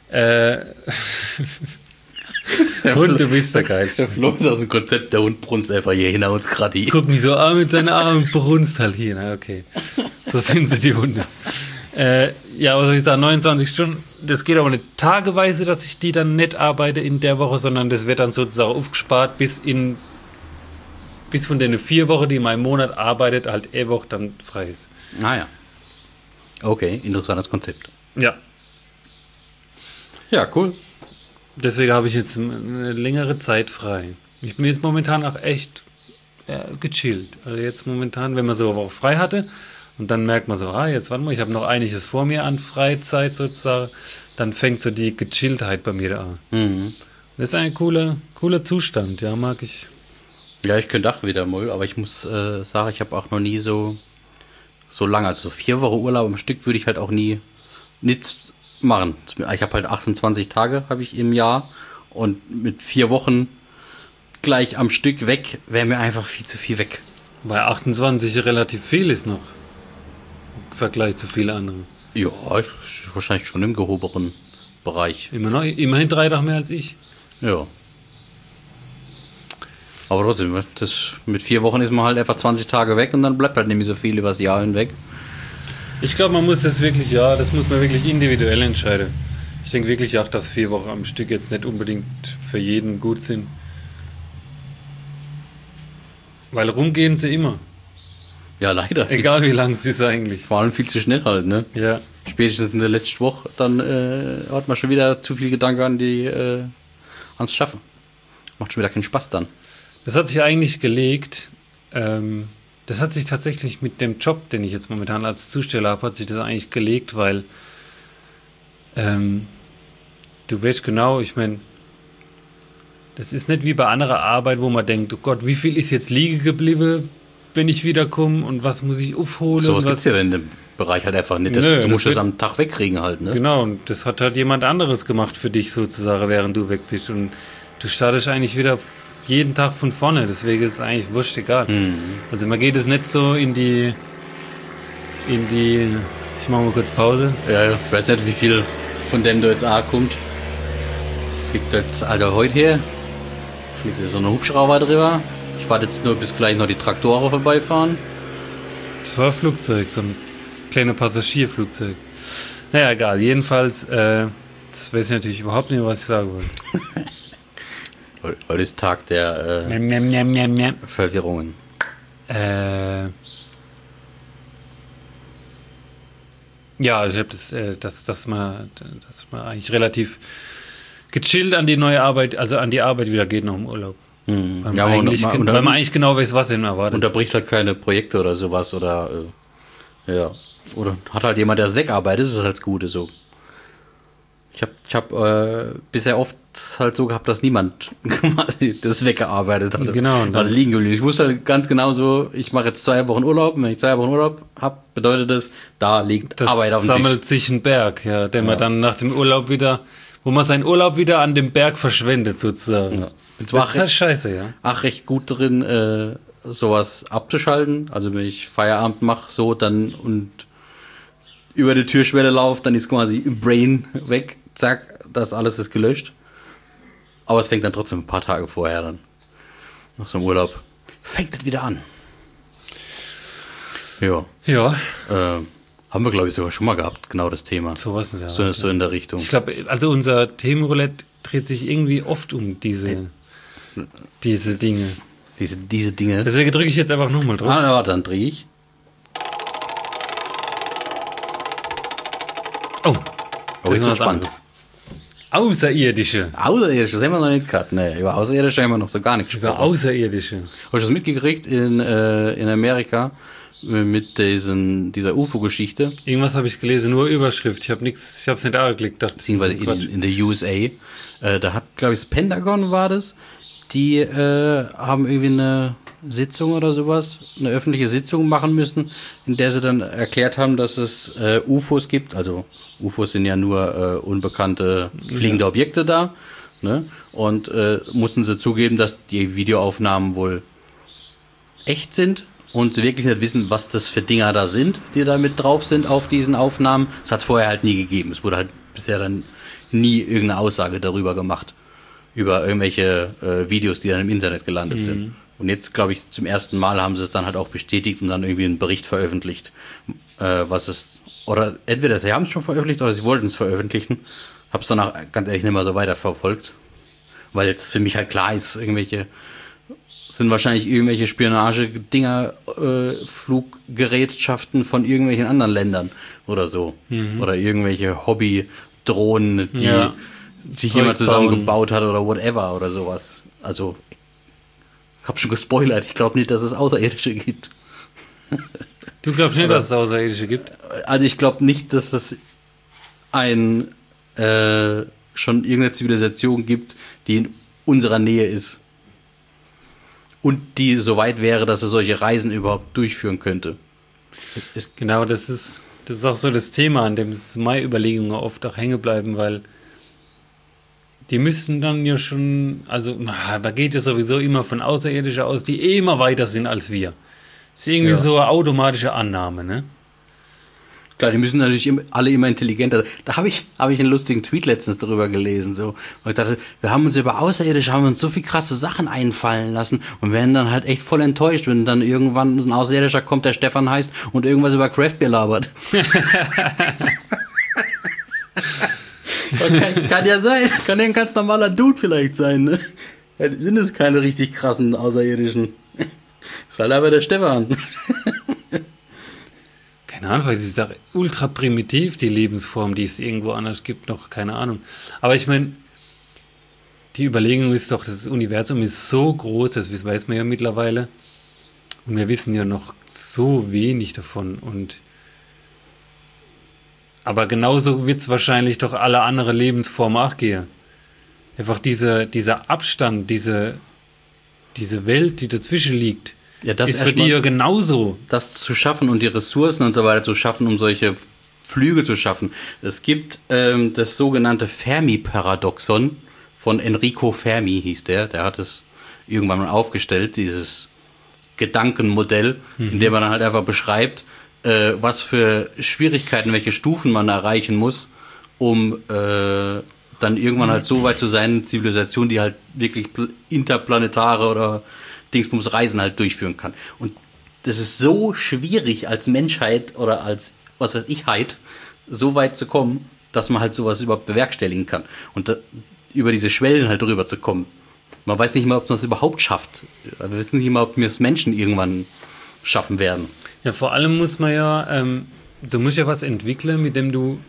und du bist der Geilste. Der Flo ist aus dem Konzept, der Hund brunst einfach hier hinter uns gerade hier. Guck mich so an mit seinen Armen, brunst halt hier. Na, okay, so sind sie die Hunde. Ja, was soll ich sagen, 29 Stunden, das geht aber nicht tageweise, dass ich die dann nicht arbeite in der Woche, sondern das wird dann sozusagen aufgespart, bis von den 4 Wochen, die in meinem Monat arbeitet, halt eine Woche dann frei ist. Ah ja. Okay, interessantes Konzept. Ja, Ja, cool. deswegen habe ich jetzt eine längere Zeit frei. Ich bin jetzt momentan auch echt gechillt. Also jetzt momentan, wenn man so eine Woche frei hatte, und dann merkt man so, jetzt warte mal, ich habe noch einiges vor mir an Freizeit sozusagen. Dann fängt so die Gechilltheit bei mir da an. Mhm. Das ist ein cooler Zustand, ja, mag ich. Ja, ich könnte auch wieder mal, aber ich muss sagen, ich habe auch noch nie so lange, also so 4 Wochen Urlaub am Stück würde ich halt auch nie nichts machen. Ich habe halt 28 Tage habe ich im Jahr und mit 4 Wochen gleich am Stück weg, wäre mir einfach viel zu viel weg. Bei 28 relativ viel ist noch. Im Vergleich zu vielen anderen. Ja, wahrscheinlich schon im gehobenen Bereich. Immerhin 3 Tage mehr als ich. Ja. Aber trotzdem, mit 4 Wochen ist man halt einfach 20 Tage weg und dann bleibt halt nicht mehr so viel übers Jahr hinweg. Ich glaube, man muss das muss man wirklich individuell entscheiden. Ich denke wirklich auch, dass 4 Wochen am Stück jetzt nicht unbedingt für jeden gut sind. Weil rumgehen sie immer. Ja, leider. Egal wie lang es ist eigentlich. Vor allem viel zu schnell halt, ne? Ja. Spätestens in der letzten Woche, dann hat man schon wieder zu viel Gedanken ans Schaffen. Macht schon wieder keinen Spaß dann. Das hat sich eigentlich gelegt, das hat sich tatsächlich mit dem Job, den ich jetzt momentan als Zusteller habe, hat sich das eigentlich gelegt, weil du weißt genau, ich meine, das ist nicht wie bei anderer Arbeit, wo man denkt, oh Gott, wie viel ist jetzt liegen geblieben, wenn ich wiederkomme und was muss ich aufholen? So was gibt es ja in dem Bereich halt einfach nicht. Du musst das am Tag wegkriegen halt, ne? Genau, und das hat halt jemand anderes gemacht für dich sozusagen, während du weg bist. Und du startest eigentlich wieder jeden Tag von vorne, deswegen ist es eigentlich wurscht egal. Also man geht es nicht so in die ich mache mal kurz Pause. Ja, ich weiß nicht, wie viel von dem da jetzt kommt. Fliegt jetzt also heute her, fliegt jetzt so eine Hubschrauber drüber. Ich warte jetzt nur, bis gleich noch die Traktoren vorbeifahren. Das war ein Flugzeug, so ein kleines Passagierflugzeug. Naja, egal. Jedenfalls Jetzt weiß ich natürlich überhaupt nicht, was ich sagen wollte. Heute ist Tag der Verwirrungen. Ja, ich habe dass man eigentlich relativ gechillt an die neue Arbeit, also an die Arbeit wieder geht nach dem Urlaub. Weil Ja, man, weil man und eigentlich genau weiß, was ihn erwartet. unterbricht halt keine Projekte oder sowas oder ja. Oder hat halt jemand, der es wegarbeitet, das ist halt das Gute so. Ich hab bisher oft halt so gehabt, dass niemand quasi das weggearbeitet hat. Genau, und dann- Also liegen geblieben. Ich wusste halt ganz genau so, ich mache jetzt 2 Wochen Urlaub. Und wenn ich 2 Wochen Urlaub habe, bedeutet das, da liegt Das Arbeit auf dem sammelt Tisch. sich ein Berg, ja, den man dann nach dem Urlaub wieder, wo man seinen Urlaub wieder an dem Berg verschwendet sozusagen. Ja. Und zwar Das ist halt scheiße, ja. recht gut drin, sowas abzuschalten. Also wenn ich Feierabend mache, so dann und über die Türschwelle laufe, dann ist quasi im Brain weg, zack, das alles ist gelöscht. Aber es fängt dann trotzdem ein paar Tage vorher dann. Nach so einem Urlaub. Fängt das wieder an. Ja. Ja, Haben wir, glaube ich, sogar schon mal gehabt, genau das Thema. sowas in der So, Art, so in der Richtung. Ich glaube, also unser Themenroulette dreht sich irgendwie oft um diese Dinge. Diese Dinge. Deswegen drücke ich jetzt einfach nochmal drauf. Na, warte, dann drehe ich. Oh, Oh, jetzt ist bin was spannend. anderes. Außerirdische. Außerirdische, das haben wir noch nicht gehabt. Nee, über Außerirdische haben wir noch so gar nicht gesprochen. Über Außerirdische. Hast du das mitgekriegt in Amerika mit dieser UFO-Geschichte? Irgendwas habe ich gelesen, nur Überschrift. Ich habe es nicht angeklickt. Dachte, das ist Beziehungsweise Quatsch. in der USA. Da hat, glaube ich, das Pentagon war das. Die haben irgendwie eine Sitzung oder sowas, eine öffentliche Sitzung machen müssen, in der sie dann erklärt haben, dass es UFOs gibt. Also UFOs sind ja nur unbekannte fliegende Objekte da. Ne? Und mussten sie zugeben, dass die Videoaufnahmen wohl echt sind und sie wirklich nicht wissen, was das für Dinger da sind, die da mit drauf sind auf diesen Aufnahmen. Das hat es vorher halt nie gegeben. Es wurde halt bisher dann nie irgendeine Aussage darüber gemacht, über irgendwelche Videos, die dann im Internet gelandet sind. Und jetzt, glaube ich, zum ersten Mal haben sie es dann halt auch bestätigt und dann irgendwie einen Bericht veröffentlicht, oder entweder sie haben es schon veröffentlicht oder sie wollten es veröffentlichen. Hab's danach ganz ehrlich nicht mehr so weiterverfolgt, weil jetzt für mich halt klar ist, sind wahrscheinlich irgendwelche Spionage-Dinger, Fluggerätschaften von irgendwelchen anderen Ländern oder so. Oder irgendwelche Hobby-Drohnen, die Ja. sich Zeug jemand bauen. zusammengebaut hat oder whatever oder sowas. Also, ich hab schon gespoilert, ich glaube nicht, dass es Außerirdische gibt. Du glaubst nicht, dass es Außerirdische gibt? Also ich glaube nicht, dass es schon irgendeine Zivilisation gibt, die in unserer Nähe ist. Und die so weit wäre, dass er solche Reisen überhaupt durchführen könnte. Genau, das ist auch so das Thema, an dem meine Überlegungen oft auch hängen bleiben, weil die müssten dann ja schon, also da geht es sowieso immer von Außerirdischen aus, die immer weiter sind als wir. Das ist irgendwie Ja. so eine automatische Annahme, ne? Klar, die müssen natürlich alle immer intelligenter sein. Da habe ich einen lustigen Tweet letztens darüber gelesen. So. Und ich dachte, wir haben uns über Außerirdische, haben uns so viel krasse Sachen einfallen lassen und werden dann halt echt voll enttäuscht, wenn dann irgendwann ein Außerirdischer kommt, der Stefan heißt und irgendwas über Craftbeer labert. kann ja sein. Kann ja ein ganz normaler Dude vielleicht sein. Ne? Ja, sind es keine richtig krassen Außerirdischen. Ist halt aber der Stefan. Keine Ahnung, weil sie ist auch ultra primitiv, die Lebensform, die es irgendwo anders gibt, noch keine Ahnung. Aber ich meine, die Überlegung ist doch, das Universum ist so groß, das weiß man ja mittlerweile. Und wir wissen ja noch so wenig davon. Aber genauso wird es wahrscheinlich doch alle andere Lebensformen auch gehen. Einfach dieser Abstand, diese Welt, die dazwischen liegt, Ja, das ist für erstmal- die ja genauso. Das zu schaffen und die Ressourcen und so weiter zu schaffen, um solche Flüge zu schaffen. Es gibt das sogenannte Fermi-Paradoxon von Enrico Fermi, hieß der hat es irgendwann mal aufgestellt, dieses Gedankenmodell, in dem man dann halt einfach beschreibt, was für Schwierigkeiten, welche Stufen man erreichen muss, um dann irgendwann halt so weit zu sein, eine Zivilisation, die halt wirklich interplanetare oder Dingsbums Reisen halt durchführen kann. Und das ist so schwierig als Menschheit oder als, was weiß ich, so weit zu kommen, dass man halt sowas überhaupt bewerkstelligen kann. Und über diese Schwellen halt drüber zu kommen. Man weiß nicht mal, ob man es überhaupt schafft. Wir wissen nicht mal, ob wir es Menschen irgendwann schaffen werden. Ja, vor allem muss man ja, du musst ja was entwickeln, mit dem du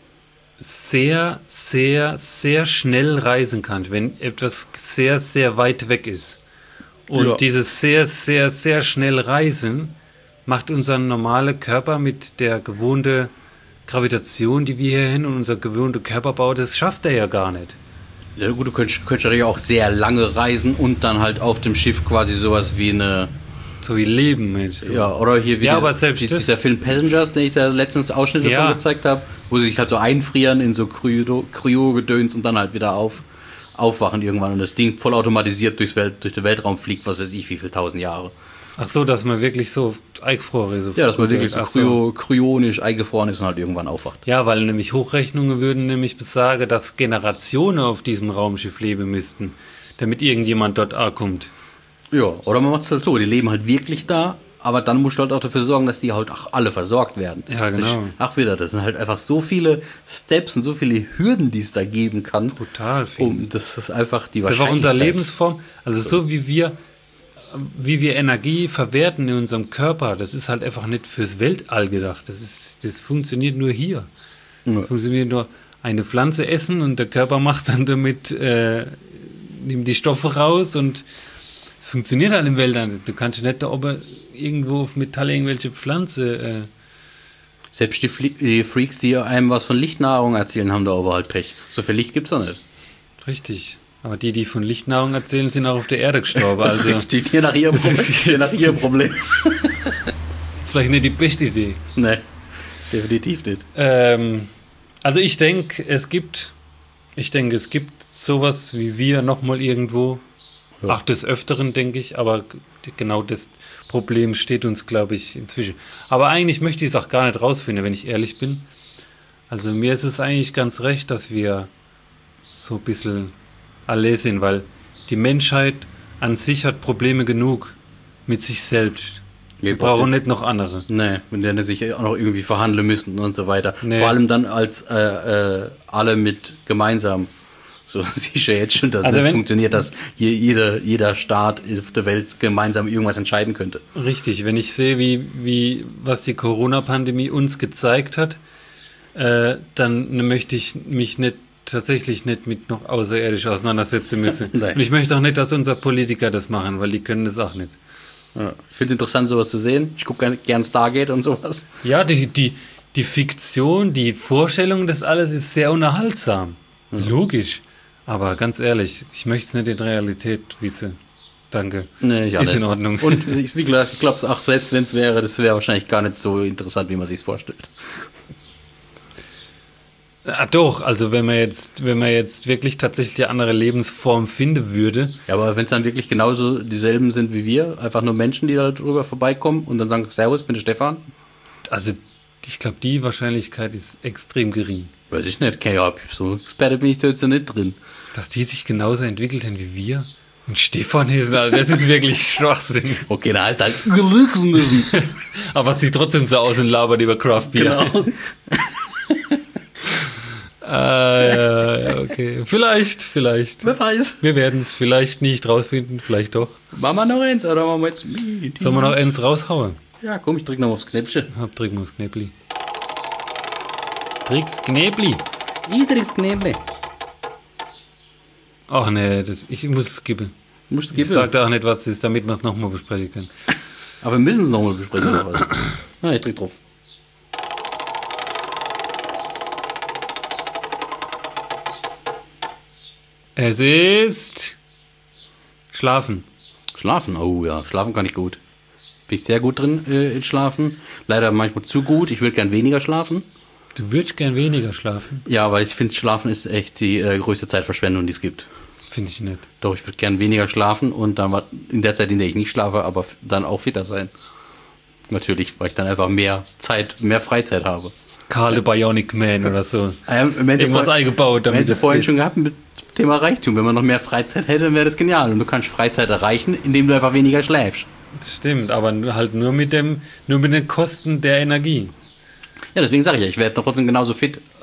sehr, sehr, sehr schnell reisen kannst, wenn etwas sehr, sehr weit weg ist. Und dieses sehr, sehr, sehr schnell Reisen macht unser normaler Körper mit der gewohnten Gravitation, die wir hier hin und unser gewohnter Körperbau, das schafft er ja gar nicht. Ja gut, du könntest natürlich auch sehr lange reisen und dann halt auf dem Schiff quasi sowas wie eine... So wie Leben, Mensch. So. Ja, oder hier wie aber selbst dieser Film Passengers, den ich da letztens Ausschnitte von gezeigt habe, wo sie sich halt so einfrieren in so Kryo-Gedöns und dann halt wieder aufwachen irgendwann und das Ding vollautomatisiert durch den Weltraum fliegt, was weiß ich, wie viele 1000 Jahre. Ach so, dass man wirklich so eingefroren ist. Ja, dass man wirklich so kryonisch eingefroren ist und halt irgendwann aufwacht. Ja, weil nämlich Hochrechnungen würden nämlich besagen, dass Generationen auf diesem Raumschiff leben müssten, damit irgendjemand dort ankommt. Ja, oder man macht es halt so, die leben halt wirklich da, aber dann musst du halt auch dafür sorgen, dass die halt auch alle versorgt werden. Ja, genau. Das sind halt einfach so viele Steps und so viele Hürden, die es da geben kann. Brutal viel. Das ist einfach die Wahrscheinlichkeit. Das ist einfach unsere Lebensform. Also so wie wir Energie verwerten in unserem Körper, das ist halt einfach nicht fürs Weltall gedacht. Das funktioniert nur hier. Ja. Funktioniert nur eine Pflanze essen und der Körper macht dann damit, nimmt die Stoffe raus und es funktioniert halt im Weltall. Du kannst nicht da oben irgendwo auf Metall irgendwelche Pflanze. Selbst die Freaks, die einem was von Lichtnahrung erzählen, haben da aber halt Pech. So viel Licht gibt's da nicht. Richtig. Aber die von Lichtnahrung erzählen, sind auch auf der Erde gestorben. Also Richtig, hier nach ihr Problem. Das ist vielleicht nicht die beste Idee. Nee, definitiv nicht. Also ich denke, es gibt sowas wie wir nochmal irgendwo. Ja. Ach, des Öfteren, denke ich, aber genau das Problem steht uns, glaube ich, inzwischen. Aber eigentlich möchte ich es auch gar nicht rausfinden, wenn ich ehrlich bin. Also mir ist es eigentlich ganz recht, dass wir so ein bisschen alle sind, weil die Menschheit an sich hat Probleme genug mit sich selbst. Wir brauchen nicht noch andere. Nee, mit denen sich auch noch irgendwie verhandeln müssen und so weiter. Nee. Vor allem dann als alle mit gemeinsam. So siehst du jetzt schon, dass es nicht funktioniert, dass hier jeder Staat auf der Welt gemeinsam irgendwas entscheiden könnte. Richtig, wenn ich sehe, was die Corona-Pandemie uns gezeigt hat, dann möchte ich mich tatsächlich nicht mit noch außerirdisch auseinandersetzen müssen. Und ich möchte auch nicht, dass unsere Politiker das machen, weil die können das auch nicht. Ja, ich finde es interessant, sowas zu sehen. Ich gucke gern Stargate und sowas. Ja, die Fiktion, die Vorstellung, das alles ist sehr unterhaltsam. Ja. Logisch. Aber ganz ehrlich, ich möchte es nicht in Realität wissen. Danke. Nee, ja, ist nicht. in Ordnung. Und wie gesagt, ich glaube es auch, selbst wenn es wäre, das wäre wahrscheinlich gar nicht so interessant, wie man sich vorstellt. Ah, doch, also wenn man jetzt wirklich tatsächlich eine andere Lebensform finden würde. Ja, aber wenn es dann wirklich genauso dieselben sind wie wir, einfach nur Menschen, die da drüber vorbeikommen und dann sagen, Servus, bin der Stefan. Also ich glaube, die Wahrscheinlichkeit ist extrem gering. Weiß ich nicht, ja, so Experte bin ich da jetzt nicht drin. Dass die sich genauso entwickelt haben wie wir und Stefan ist, also das ist wirklich Schwachsinn. Okay, da heißt halt Glücksnissen. Aber es sieht trotzdem so aus und labert über Craft Beer. Genau. Ja, okay. Vielleicht. Wer weiß. Wir werden es vielleicht nicht rausfinden, vielleicht doch. Machen wir noch eins oder machen wir jetzt... Sollen wir noch eins raushauen? Ja, komm, ich drück noch aufs Knäppchen. Drück mal aufs Knäppli. Drück's Knäppli. Ich drück's Knäppli. Ach nee, ich muss es skippen. Ich sag da auch nicht, was es ist, damit wir es nochmal besprechen können. Aber wir müssen es nochmal besprechen, oder was? Na, ich drück drauf. Es ist Schlafen. Schlafen? Oh ja, schlafen kann ich gut. Bin ich sehr gut drin in Schlafen. Leider manchmal zu gut. Ich würde gern weniger schlafen. Du würdest gern weniger schlafen? Ja, aber ich finde, Schlafen ist echt die größte Zeitverschwendung, die es gibt. Finde ich nicht. Doch, ich würde gern weniger schlafen und dann in der Zeit, in der ich nicht schlafe, aber dann auch fitter sein. Natürlich, weil ich dann einfach mehr Freizeit habe. Carl Bionic Man oder so. Irgendwas eingebaut. Damit wir vorhin schon gehabt mit Thema Reichtum. Wenn man noch mehr Freizeit hätte, dann wäre das genial. Und du kannst Freizeit erreichen, indem du einfach weniger schläfst. Das stimmt, aber halt nur mit den Kosten der Energie. Ja, deswegen sage ich ja, ich werde trotzdem genauso fit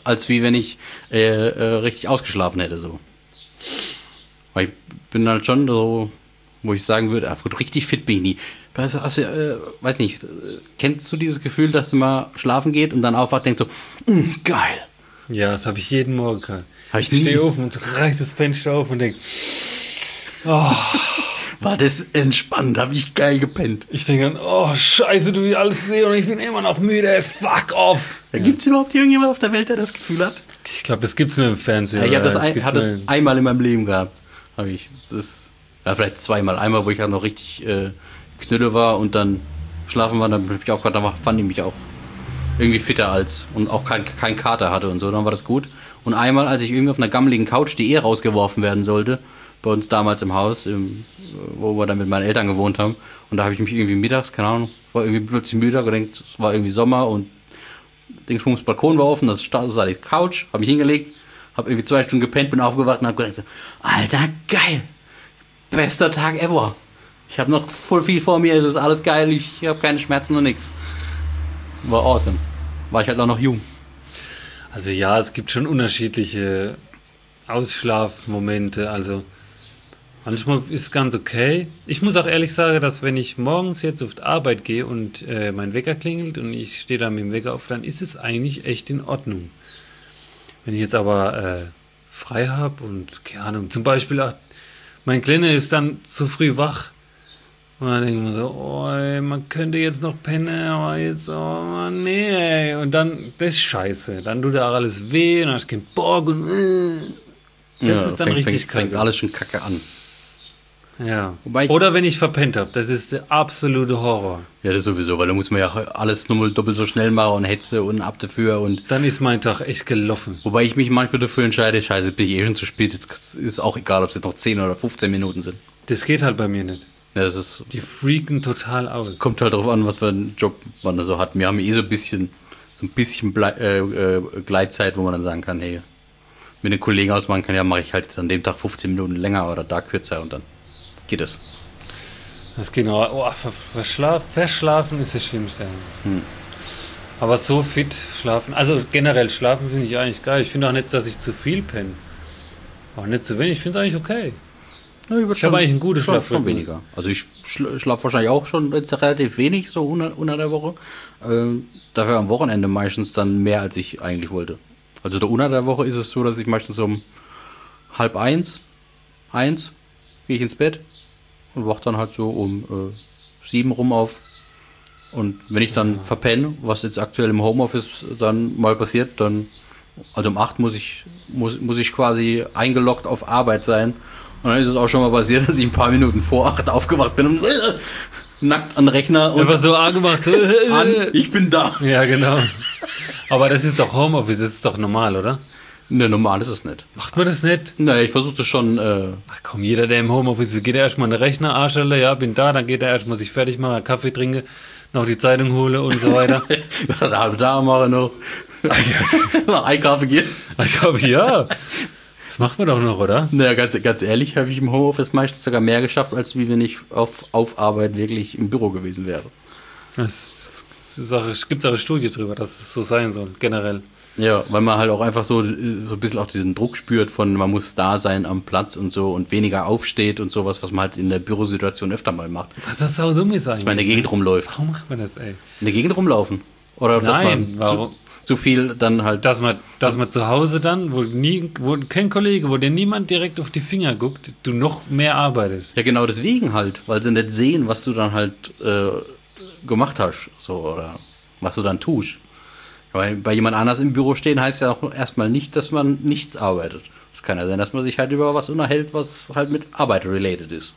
als wie wenn ich richtig ausgeschlafen hätte. So. Weil ich bin halt schon so, wo ich sagen würde, gut, richtig fit bin ich nie. Weiß nicht, kennst du dieses Gefühl, dass du mal schlafen geht und dann aufwacht und denkst so, geil. Ja, das habe ich jeden Morgen gehabt. Ich stehe auf und reiß das Fenster auf und denke, oh. War das entspannt, habe ich geil gepennt. Ich denke dann, oh scheiße, du willst alles sehen und ich bin immer noch müde, fuck off. Ja. Gibt es überhaupt irgendjemand auf der Welt, der das Gefühl hat? Ich glaube, das gibt's nur im Fernsehen. Ja, ich habe das einmal in meinem Leben gehabt. Vielleicht zweimal. Einmal, wo ich halt noch richtig Knülle war und dann schlafen war, dann fand ich mich auch irgendwie fitter als und auch kein Kater hatte und so, dann war das gut. Und einmal, als ich irgendwie auf einer gammeligen Couch, die rausgeworfen werden sollte, bei uns damals im Haus, wo wir dann mit meinen Eltern gewohnt haben, und da habe ich mich irgendwie mittags, keine Ahnung, war irgendwie plötzlich Mittag und denkt, es war irgendwie Sommer und Dingsbums Balkon war offen, das war die Couch, habe mich hingelegt, habe irgendwie 2 Stunden gepennt, bin aufgewacht und habe gedacht, Alter, geil, bester Tag ever. Ich habe noch voll viel vor mir, es ist alles geil, ich habe keine Schmerzen und nix. War awesome. War ich halt auch noch jung. Also ja, es gibt schon unterschiedliche Ausschlafmomente, also manchmal ist es ganz okay. Ich muss auch ehrlich sagen, dass wenn ich morgens jetzt auf die Arbeit gehe und mein Wecker klingelt und ich stehe da mit dem Wecker auf, dann ist es eigentlich echt in Ordnung. Wenn ich jetzt aber frei habe und, keine Ahnung, zum Beispiel auch, mein Kleiner ist dann zu früh wach und dann denke ich mir so, oh, ey, man könnte jetzt noch pennen, aber jetzt, oh, nee, ey. Und dann, das ist scheiße. Dann tut da auch alles weh und dann hast du keinen Bock und das ist dann richtig kacke. Fängt alles schon kacke an. Ja. Oder wenn ich verpennt habe, das ist der absolute Horror. Ja, das sowieso, weil da muss man ja alles nochmal doppelt so schnell machen und hetze und ab dafür und... Dann ist mein Tag echt gelaufen. Wobei ich mich manchmal dafür entscheide, scheiße, bin ich schon zu spät, jetzt ist auch egal, ob es jetzt noch 10 oder 15 Minuten sind. Das geht halt bei mir nicht. Ja, das ist... Die freaken total aus. Kommt halt darauf an, was für einen Job man da so hat. Wir haben so ein bisschen Gleitzeit, wo man dann sagen kann, hey, mit den Kollegen ausmachen kann, ja, mache ich halt jetzt an dem Tag 15 Minuten länger oder da kürzer und dann geht es. Das geht noch. Oh, verschlafen ist das Schlimmste. Aber so fit schlafen, also generell schlafen finde ich eigentlich geil. Ich finde auch nicht, dass ich zu viel penne. Auch nicht zu wenig, ich finde es eigentlich okay. Ja, ich habe eigentlich einen guten Schlaf. Schon weniger. Also ich schlafe wahrscheinlich auch schon jetzt relativ wenig, so unter der Woche. Dafür am Wochenende meistens dann mehr, als ich eigentlich wollte. Also unter der Woche ist es so, dass ich meistens um 12:30, 1 gehe ich ins Bett und wach dann halt so um 7 rum auf. Und wenn ich dann verpenne, was jetzt aktuell im Homeoffice dann mal passiert, dann, also um 8 muss ich quasi eingeloggt auf Arbeit sein. Und dann ist es auch schon mal passiert, dass ich ein paar Minuten vor 8 aufgewacht bin und nackt an den Rechner und einfach so angemacht. Ich bin da. Ja, genau. Aber das ist doch Homeoffice, das ist doch normal, oder? Ne, normal ist es nicht. Macht man das nicht? Ne, ich versuche das schon. Ach komm, jeder, der im Homeoffice ist, geht erstmal an den Rechner, Arschelle, ja, bin da, dann geht er erstmal sich fertig machen, Kaffee trinken, noch die Zeitung hole und so weiter. da mache noch. Einkaufen gehen. Einkaufen, ja. Das macht man doch noch, oder? Naja, ganz ehrlich, habe ich im Homeoffice meistens sogar mehr geschafft, als wie wenn ich auf Arbeit wirklich im Büro gewesen wäre. Gibt auch eine Studie drüber, dass es so sein soll, generell. Ja, weil man halt auch einfach so ein bisschen auch diesen Druck spürt von, man muss da sein am Platz und so und weniger aufsteht und sowas, was man halt in der Bürosituation öfter mal macht. Was das sau dumm ist eigentlich. Dass man in der Gegend rumläuft. Warum macht man das, ey? In der Gegend rumlaufen? Oder nein, dass man zu viel dann halt... Dass man zu Hause dann, wo kein Kollege, wo dir niemand direkt auf die Finger guckt, du noch mehr arbeitest. Ja, genau deswegen halt, weil sie nicht sehen, was du dann halt gemacht hast, so, oder was du dann tust. Weil bei jemand anders im Büro stehen heißt ja auch erstmal nicht, dass man nichts arbeitet. Es kann ja sein, dass man sich halt über was unterhält, was halt mit Arbeit related ist.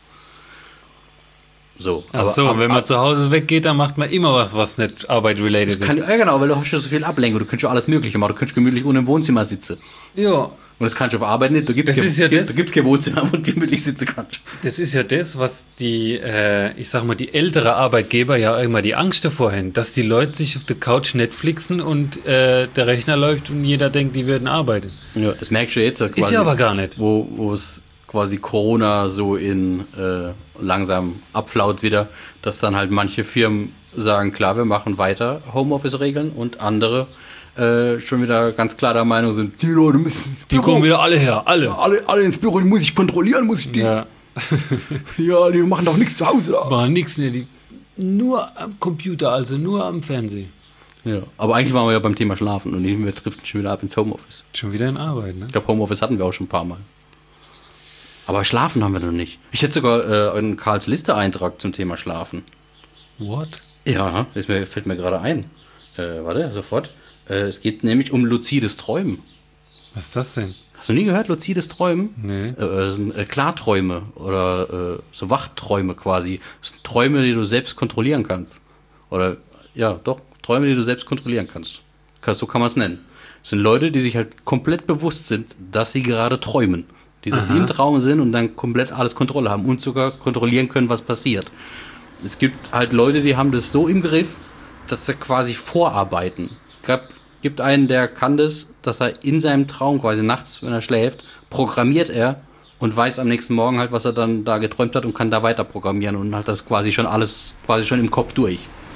So. Ach so, wenn man zu Hause weggeht, dann macht man immer was nicht Arbeit-related ist. Ja genau, weil du hast ja so viel Ablenkung, du kannst ja alles Mögliche machen, du kannst gemütlich ohne im Wohnzimmer sitzen. Ja. Und das kannst du auf Arbeit nicht, da gibt es kein Wohnzimmer, wo du gemütlich sitzen kannst. Das ist ja das, was die, ich sag mal, die ältere Arbeitgeber ja immer die Angst davor haben, dass die Leute sich auf der Couch Netflixen und der Rechner läuft und jeder denkt, die würden arbeiten. Ja, das merkst du jetzt. Quasi, ist ja aber gar nicht. Wo es quasi Corona so in langsam abflaut wieder, dass dann halt manche Firmen sagen, klar, wir machen weiter Homeoffice-Regeln und andere schon wieder ganz klar der Meinung sind, die Leute müssen ins Die Büro. kommen wieder alle her, alle. Alle ins Büro, die muss ich kontrollieren, muss ich die. Ja, Ja, die machen doch nichts zu Hause da. machen nichts, ne, die nur am Computer, also nur am Fernsehen. Ja, aber eigentlich waren wir ja beim Thema Schlafen und wir driften schon wieder ab ins Homeoffice. Schon wieder in Arbeit, ne? Ich glaube, Homeoffice hatten wir auch schon ein paar Mal. Aber Schlafen haben wir noch nicht. Ich hätte sogar einen Karls Liste-Eintrag zum Thema Schlafen. What? Ja, fällt mir gerade ein. Warte, sofort. Es geht nämlich um luzides Träumen. Was ist das denn? Hast du nie gehört, luzides Träumen? Nee. Das sind Klarträume oder so Wachträume quasi. Das sind Träume, die du selbst kontrollieren kannst. Oder, ja, doch, Träume, die du selbst kontrollieren kannst. So kann man es nennen. Das sind Leute, die sich halt komplett bewusst sind, dass sie gerade träumen. Die dass sie im Traum sind und dann komplett alles Kontrolle haben und sogar kontrollieren können, was passiert. Es gibt halt Leute, die haben das so im Griff, dass sie quasi vorarbeiten. Gibt einen, der kann das, dass er in seinem Traum quasi nachts, wenn er schläft, programmiert er und weiß am nächsten Morgen halt, was er dann da geträumt hat und kann da weiter programmieren und hat das quasi schon alles quasi schon im Kopf durch.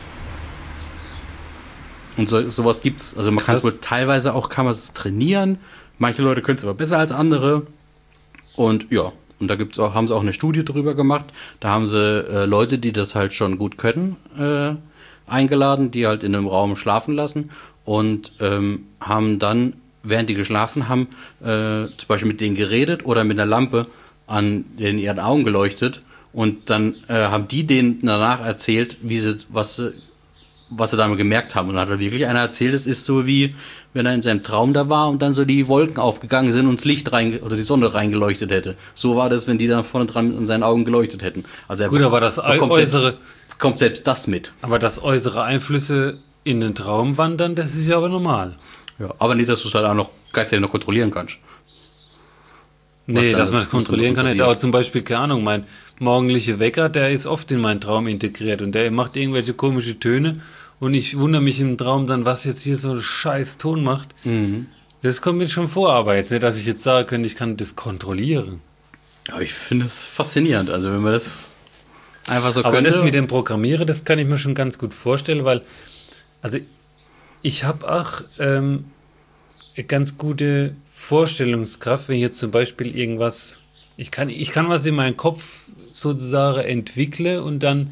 Und sowas gibt's. Also man kann es wohl teilweise auch, kann man es trainieren. Manche Leute können es aber besser als andere. Und ja, und da haben sie auch eine Studie drüber gemacht. Da haben sie Leute, die das halt schon gut können, eingeladen, die halt in einem Raum schlafen lassen und haben dann, während die geschlafen haben, zum Beispiel mit denen geredet oder mit einer Lampe in ihren Augen geleuchtet und dann haben die denen danach erzählt, was sie damit gemerkt haben. Und dann hat wirklich einer erzählt, es ist so wie, wenn er in seinem Traum da war und dann so die Wolken aufgegangen sind und das Licht oder die Sonne reingeleuchtet hätte. So war das, wenn die dann vorne dran in seinen Augen geleuchtet hätten. Also Gut, aber das Äußere... Kommt selbst das mit. Aber das äußere Einflüsse in den Traum wandern, das ist ja aber normal. Ja, aber nicht, dass du es halt auch noch gleichzeitig noch kontrollieren kannst. Nee, dann- dass man das was dann kontrollieren kann, nicht. passiert. Aber zum Beispiel, keine Ahnung, mein morgendlicher Wecker, der ist oft in meinen Traum integriert und der macht irgendwelche komische Töne und ich wundere mich im Traum dann, was jetzt hier so einen scheiß Ton macht. Das kommt mir schon vor, aber jetzt nicht, dass ich jetzt sagen könnte, ich kann das kontrollieren. Aber ich finde es faszinierend. Also wenn man das einfach so Aber könnte. das mit dem Programmieren, das kann ich mir schon ganz gut vorstellen, weil, also ich habe auch eine ganz gute Vorstellungskraft, wenn ich jetzt zum Beispiel irgendwas, ich kann was in meinem Kopf sozusagen entwickle und dann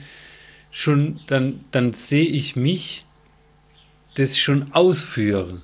sehe ich mich das schon ausführen.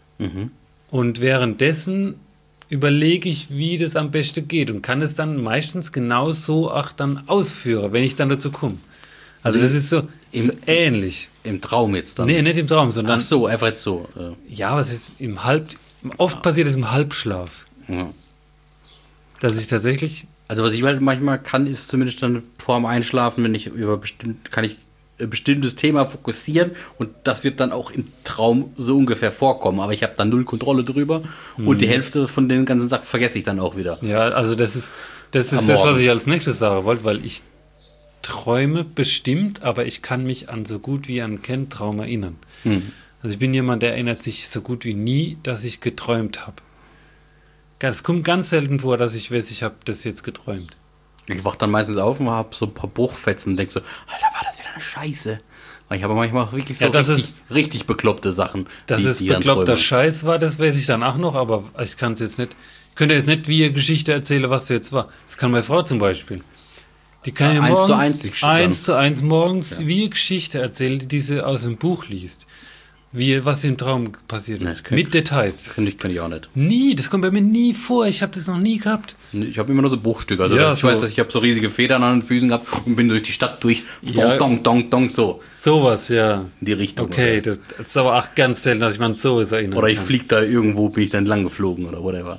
Und währenddessen überlege ich, wie das am besten geht und kann es dann meistens genau so auch dann ausführen, wenn ich dann dazu komme. Also das ist so ähnlich. Im Traum jetzt dann. Nee, nicht im Traum, sondern Ach so, einfach jetzt so. ja, was ist oft passiert es im Halbschlaf, Ja. dass ich tatsächlich Also was ich halt manchmal kann, ist zumindest dann vor dem Einschlafen, wenn ich kann ich ein bestimmtes Thema fokussieren und das wird dann auch im Traum so ungefähr vorkommen, aber ich habe dann null Kontrolle drüber und die Hälfte von den ganzen Sachen vergesse ich dann auch wieder. ja, also das ist das, Am was Morgen. ich als nächstes sagen wollte, weil ich träume bestimmt, aber ich kann mich an so gut wie an keinen Traum erinnern. Also ich bin jemand, der erinnert sich so gut wie nie, dass ich geträumt habe. Es kommt ganz selten vor, dass ich weiß, ich habe das jetzt geträumt. Ich wach dann meistens auf und habe so ein paar Bruchfetzen und denk so, Alter, war das wieder eine Scheiße. Weil ich habe manchmal auch wirklich so Ja, richtig bekloppte Sachen. Dass es die dann bekloppter träume. Scheiß war, das weiß ich dann auch noch, aber ich kann es jetzt nicht. Ich könnte jetzt nicht wie eine Geschichte erzählen, was jetzt war. Das kann meine Frau zum Beispiel. Die kann ja 1 zu morgens 1 eins zu eins morgens wie eine Geschichte erzählen, die sie aus dem Buch liest. Was im Traum passiert Nee, ist. das kann ich- Mit Details. Kann ich auch nicht. Nie, das kommt bei mir nie vor. Ich habe das noch nie gehabt. Ich habe immer nur so Bruchstücke. Also Ja, ich so. weiß, dass ich habe so riesige Federn an den Füßen gehabt und bin durch die Stadt durch. Ja. Dong, dong, dong, so Sowas, ja. in die Richtung. Okay, das ist aber auch ganz selten, dass ich mich an sowas erinnere. Oder ich fliege da irgendwo, bin ich dann lang geflogen oder whatever.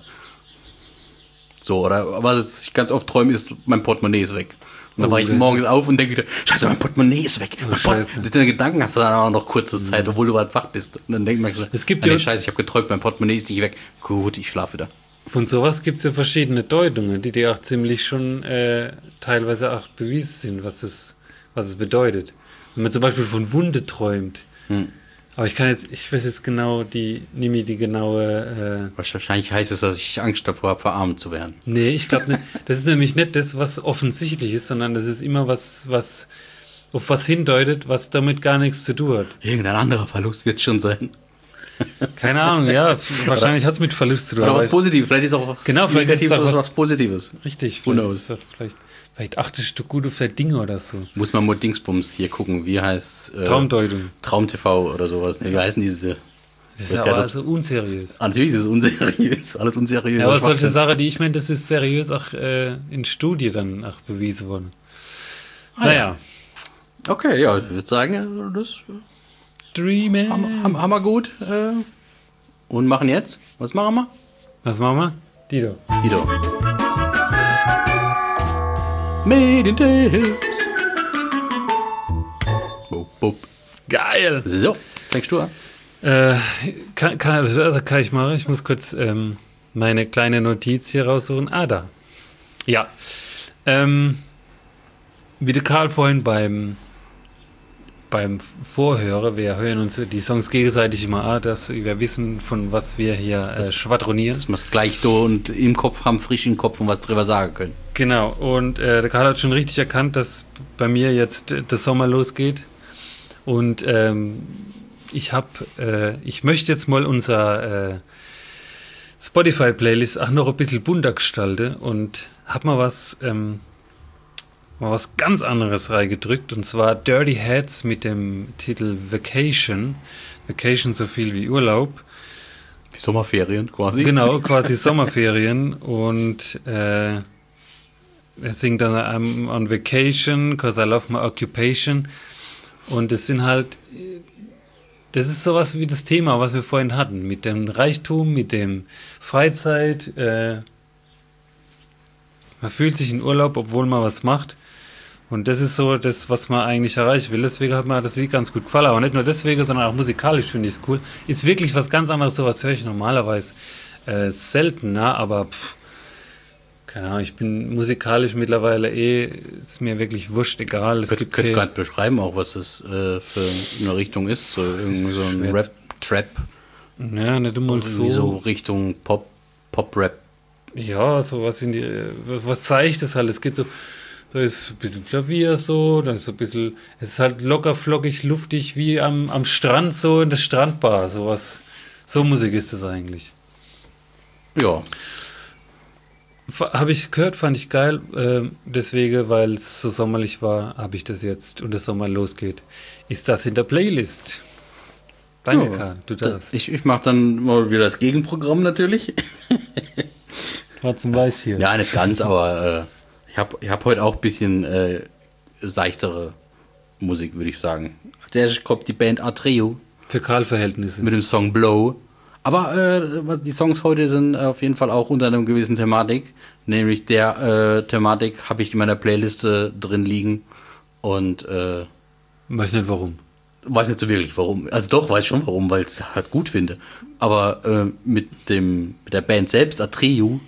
So, oder was ich ganz oft träume, ist, mein Portemonnaie ist weg. Und dann Oh, wache ich das morgens ist- auf und denke wieder, Scheiße, mein Portemonnaie ist weg. Oh, Scheiße. Deine Gedanken hast du dann auch noch kurze Zeit, obwohl du gerade wach bist. Und dann denkt man so, Es gibt nee, ja- Scheiße, ich habe geträumt, mein Portemonnaie ist nicht weg. Gut, ich schlafe wieder. Von sowas gibt es ja verschiedene Deutungen, die dir auch ziemlich schon teilweise auch bewiesen sind, was es bedeutet. Wenn man zum Beispiel von Wunde träumt. Aber ich weiß jetzt genau nie mehr die genaue. Wahrscheinlich heißt es, dass ich Angst davor habe, verarmt zu werden. Nee, ich glaube nicht. Das ist nämlich nicht das, was offensichtlich ist, sondern das ist immer was auf was hindeutet, was damit gar nichts zu tun hat. Irgendein anderer Verlust wird schon sein. Keine Ahnung, ja. Wahrscheinlich hat es mit Verlust zu tun. Oder aber was Positives. Vielleicht ist auch was Genau, vielleicht ist Negatives es auch oder was- was Positives. Richtig, Who vielleicht, knows? ist das vielleicht achtest du gut auf deine Dinge oder so. Muss man mal Dingsbums hier gucken. Wie heißt Traumdeutung. Traum-TV oder sowas. Ne, wie heißen diese? Das ist weiß ja gar aber nicht, also unseriös. Natürlich ist es unseriös. Alles unseriös. Ja, aber solche Schwachsinn. Sachen, die ich meine, das ist seriös auch in Studie dann auch bewiesen worden. Naja. Okay, ja, ich würde sagen, das Dreaming. haben wir gut. Und machen jetzt? Was machen wir? Was machen wir? Dido. Dido. Medientipps. Bup, bup. Geil. So, fängst du an? Kann ich machen? Ich muss kurz meine kleine Notiz hier raussuchen. Ah, da. Ja. Wie der Karl vorhin beim Vorhören, wir hören uns die Songs gegenseitig immer an, dass wir wissen, von was wir hier schwadronieren. Dass wir es gleich da und im Kopf haben, frisch im Kopf und was drüber sagen können. Genau, und der Karl hat schon richtig erkannt, dass bei mir jetzt der Sommer losgeht. Und ich möchte jetzt mal unser Spotify-Playlist auch noch ein bisschen bunter gestalten und habe mal was ganz anderes reingedrückt, und zwar Dirty Heads mit dem Titel Vacation. Vacation so viel wie Urlaub. Die Sommerferien quasi. Genau, quasi Sommerferien. Und er singt dann I'm on vacation, because I love my occupation. Und das sind halt, das ist sowas wie das Thema, was wir vorhin hatten, mit dem Reichtum, mit dem Freizeit. Man fühlt sich in Urlaub, obwohl man was macht. Und das ist so das, was man eigentlich erreichen will. Deswegen hat mir das Lied ganz gut gefallen. Aber nicht nur deswegen, sondern auch musikalisch finde ich es cool. Ist wirklich was ganz anderes, sowas höre ich normalerweise seltener, aber keine Ahnung, ich bin musikalisch mittlerweile ist mir wirklich wurscht, egal. Es gibt Könnt ihr gerade beschreiben auch, was das für eine Richtung ist? So, irgendwie so ein schwer Rap, Trap, ja, nicht immer irgendwie so Richtung Pop-Rap. Ja, so was in die, was zeigt das halt? Es geht so, da ist ein bisschen Klavier so, da ist so ein bisschen, es ist halt locker, flockig, luftig, wie am Strand so in der Strandbar, sowas. So Musik ist das eigentlich. Ja, Habe ich gehört, fand ich geil, deswegen, weil es so sommerlich war, habe ich das jetzt und der Sommer losgeht. Ist das in der Playlist? Danke, Ja, Karl, du darfst. ich mache dann mal wieder das Gegenprogramm natürlich. Schwarz und Weiß hier. Ja, nicht ganz, aber ich hab heute auch ein bisschen seichtere Musik, würde ich sagen. Der kommt die Band Atreo Für Karl-Verhältnisse. mit dem Song Blow. Aber die Songs heute sind auf jeden Fall auch unter einer gewissen Thematik. Nämlich der Thematik habe ich in meiner Playliste drin liegen. Und Weiß nicht warum. weiß nicht so wirklich warum. Also doch, weiß schon warum, weil ich es halt gut finde. Aber mit der Band selbst, Atreo,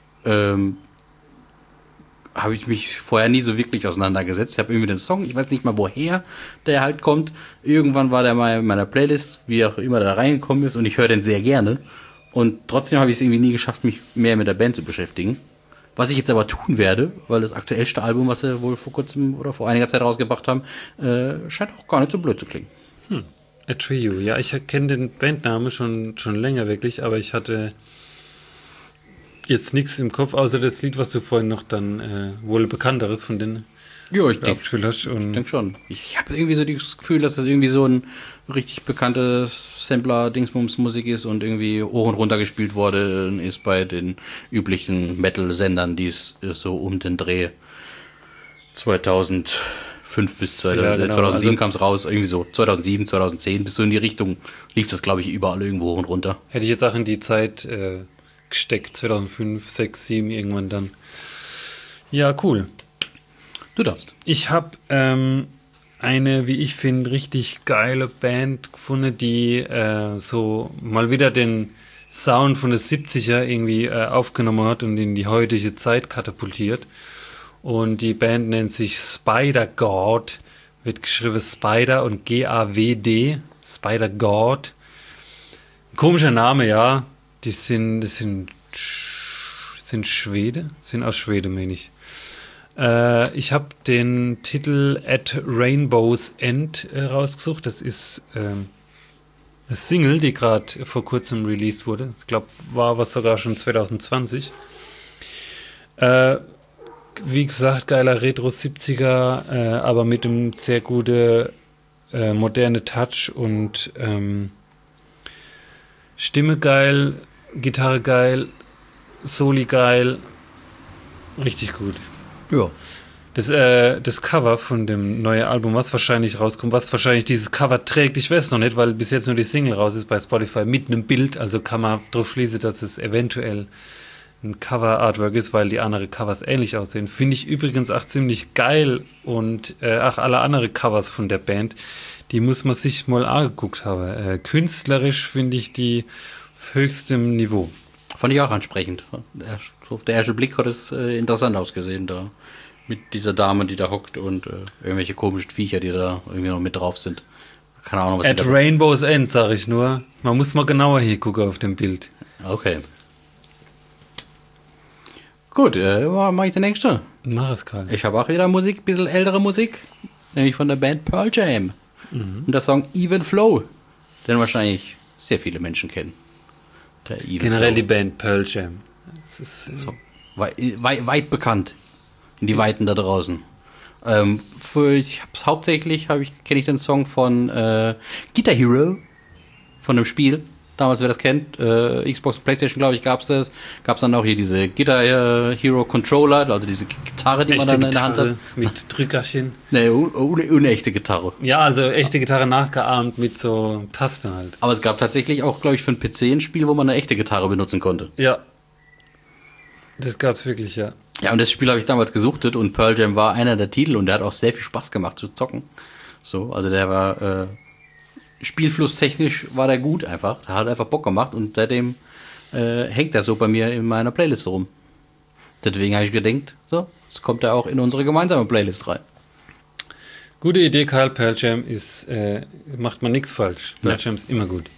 habe ich mich vorher nie so wirklich auseinandergesetzt. Ich habe irgendwie den Song, ich weiß nicht mal woher der halt kommt. Irgendwann war der mal in meiner Playlist, wie auch immer der da reingekommen ist, und ich höre den sehr gerne. Und trotzdem habe ich es irgendwie nie geschafft, mich mehr mit der Band zu beschäftigen. Was ich jetzt aber tun werde, weil das aktuellste Album, was sie wohl vor kurzem oder vor einiger Zeit rausgebracht haben, scheint auch gar nicht so blöd zu klingen. A Trio, ja, ich kenne den Bandnamen schon länger wirklich, aber ich hatte jetzt nichts im Kopf, außer das Lied, was du vorhin noch dann wohl bekannteres von denen Ja, ich denke abgespielt hast. Und schon. Ich habe irgendwie so das Gefühl, dass das irgendwie so ein richtig bekanntes Sampler-Dingsbums-Musik ist und irgendwie hoch und runter gespielt worden ist bei den üblichen Metal-Sendern, die es so um den Dreh 2005 bis Ja, genau. 2007 Also- kam es raus, irgendwie so 2007, 2010, bis so in die Richtung lief das, glaube ich, überall irgendwo hoch und runter. hätte ich jetzt auch in die Zeit gesteckt, 2005, 6, 7 irgendwann dann. Ja, cool. Du darfst. Ich habe eine, wie ich finde, richtig geile Band gefunden, die so mal wieder den Sound von den 70er irgendwie aufgenommen hat und in die heutige Zeit katapultiert. Und die Band nennt sich Spider God, wird geschrieben Spider und G-A-W-D, Spider God. Komischer Name, ja. Das sind Schwede? Sind aus Schweden, meine ich. Ich habe den Titel At Rainbow's End rausgesucht. Das ist Single, die gerade vor kurzem released wurde. Ich glaube, war was sogar schon 2020. Wie gesagt, geiler Retro 70er, aber mit einem sehr guten moderne Touch und Stimme geil, Gitarre geil, Soli geil, richtig gut. Ja. Das Cover von dem neuen Album, was wahrscheinlich rauskommt, was wahrscheinlich dieses Cover trägt, ich weiß noch nicht, weil bis jetzt nur die Single raus ist bei Spotify mit einem Bild, also kann man drauf schließen, dass es eventuell ein Cover-Artwork ist, weil die anderen Covers ähnlich aussehen. Finde ich übrigens auch ziemlich geil und auch alle anderen Covers von der Band, die muss man sich mal angeguckt haben. Künstlerisch finde ich die auf höchstem Niveau. Fand ich auch ansprechend. Auf der ersten Blick hat es interessant ausgesehen da. Mit dieser Dame, die da hockt und irgendwelche komischen Viecher, die da irgendwie noch mit drauf sind. Keine Ahnung, was At Rainbow's End, sag ich nur. Man muss mal genauer hier gucken auf dem Bild. Okay. Gut, mach ich den nächsten. Mach es, Karl. Ich habe auch wieder Musik, ein bisschen ältere Musik. Nämlich von der Band Pearl Jam. Und der Song Even Flow, den wahrscheinlich sehr viele Menschen kennen. Der Even Generell Flow. Die Band Pearl Jam. Das ist So, weit bekannt. In die Weiten da draußen. Kenne ich den Song von Guitar Hero. Von dem Spiel. Damals, wer das kennt, Xbox, Playstation, glaube ich, gab's das. Gab's dann auch hier diese Guitar Hero Controller, also diese Gitarre, die man dann in der Hand hat. Mit Drückerchen. Ne, unechte Gitarre. Ja, also echte Gitarre nachgeahmt mit so Tasten halt. Aber es gab tatsächlich auch, glaube ich, für einen PC ein Spiel, wo man eine echte Gitarre benutzen konnte. Ja. Das gab's wirklich, ja. Ja, und das Spiel habe ich damals gesuchtet und Pearl Jam war einer der Titel und der hat auch sehr viel Spaß gemacht zu zocken. So, also der war spielflusstechnisch war der gut einfach. Der hat einfach Bock gemacht und seitdem hängt er so bei mir in meiner Playlist rum. Deswegen habe ich gedacht, so, jetzt kommt er auch in unsere gemeinsame Playlist rein. Gute Idee, Karl. Pearl Jam ist, macht man nichts falsch. Pearl Jam ist immer gut.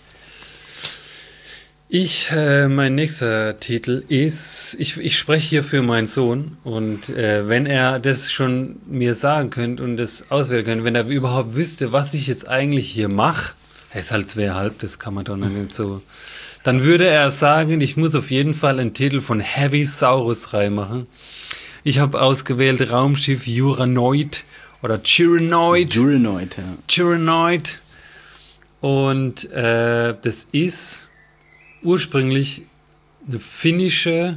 Mein nächster Titel ist, ich spreche hier für meinen Sohn und wenn er das schon mir sagen könnte und das auswählen könnte, wenn er überhaupt wüsste, was ich jetzt eigentlich hier mache, er ist halt 2,5, das kann man doch noch nicht so, dann würde er sagen, ich muss auf jeden Fall einen Titel von Heavy Saurus reinmachen. Ich habe ausgewählt Raumschiff Uranoid oder Chironoid. Uranoid, ja. Chironoid. Und das ist ursprünglich eine finnische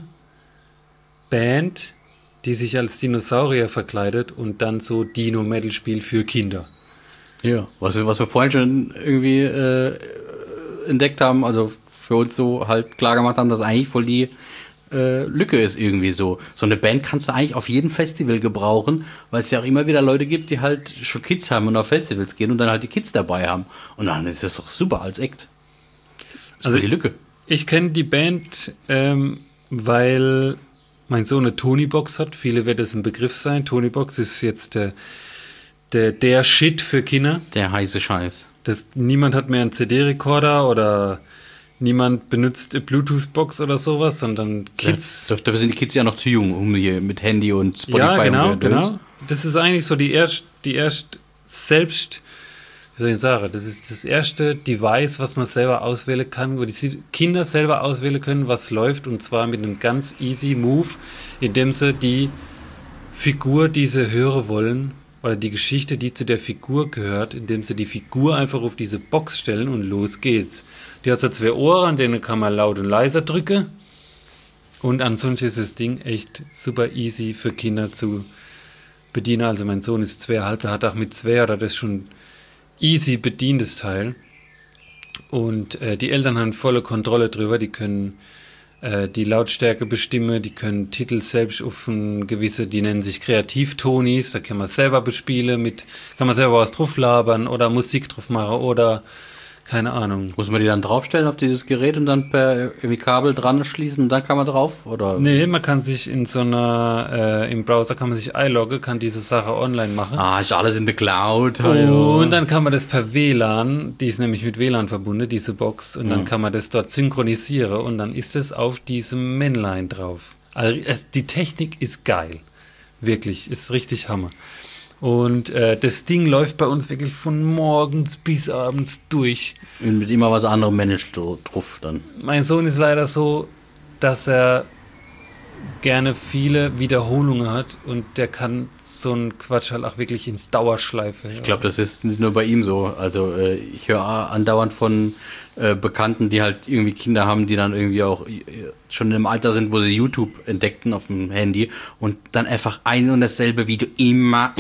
Band, die sich als Dinosaurier verkleidet und dann so Dino-Metal spielt für Kinder. Ja, was wir vorhin schon irgendwie entdeckt haben, also für uns so halt klar gemacht haben, dass eigentlich voll die Lücke ist irgendwie so. So eine Band kannst du eigentlich auf jedem Festival gebrauchen, weil es ja auch immer wieder Leute gibt, die halt schon Kids haben und auf Festivals gehen und dann halt die Kids dabei haben. Und dann ist das doch super als Act. Das ist Also die Lücke. Ich kenne die Band, weil mein Sohn eine Tony-Box hat. Viele wird es ein Begriff sein. Tony-Box ist jetzt der Shit für Kinder. Der heiße Scheiß. Niemand hat mehr einen CD-Rekorder oder niemand benutzt eine Bluetooth-Box oder sowas, sondern Kids. Ja, dafür sind die Kids ja noch zu jung, um hier mit Handy und Spotify ja, genau, und Gedöns. genau. Das ist eigentlich so die erst selbst, wie soll ich sagen, das ist das erste Device, was man selber auswählen kann, wo die Kinder selber auswählen können, was läuft, und zwar mit einem ganz easy Move, indem sie die Figur, die sie hören wollen, oder die Geschichte, die zu der Figur gehört, indem sie die Figur einfach auf diese Box stellen und los geht's. Die hat so 2 Ohren, an denen kann man laut und leiser drücken. Und ansonsten ist das Ding echt super easy für Kinder zu bedienen. Also mein Sohn ist 2,5, der hat auch mit 2 oder das schon easy bedient, das Teil. Und die Eltern haben volle Kontrolle drüber, die können die Lautstärke bestimmen, die können Titel selbst auf ein gewisse, die nennen sich Kreativtonis, da kann man selber bespielen, kann man selber was drauf labern oder Musik drauf machen oder keine Ahnung. Muss man die dann draufstellen auf dieses Gerät und dann per irgendwie Kabel dran schließen und dann kann man drauf? Oder? Nee, man kann sich in so einer, im Browser kann man sich einloggen, kann diese Sache online machen. Ah, ist alles in der Cloud. Und dann kann man das per WLAN, die ist nämlich mit WLAN verbunden, diese Box, und dann kann man das dort synchronisieren und dann ist es auf diesem Männlein drauf. Also die Technik ist geil. Wirklich, ist richtig Hammer. Und das Ding läuft bei uns wirklich von morgens bis abends durch. Und mit immer was anderem managed drauf dann. Mein Sohn ist leider so, dass er gerne viele Wiederholungen hat und der kann so einen Quatsch halt auch wirklich in Dauerschleife. Ich glaube, das ist nicht nur bei ihm so. Also ich höre andauernd von Bekannten, die halt irgendwie Kinder haben, die dann irgendwie auch schon im Alter sind, wo sie YouTube entdeckten auf dem Handy und dann einfach ein und dasselbe Video immer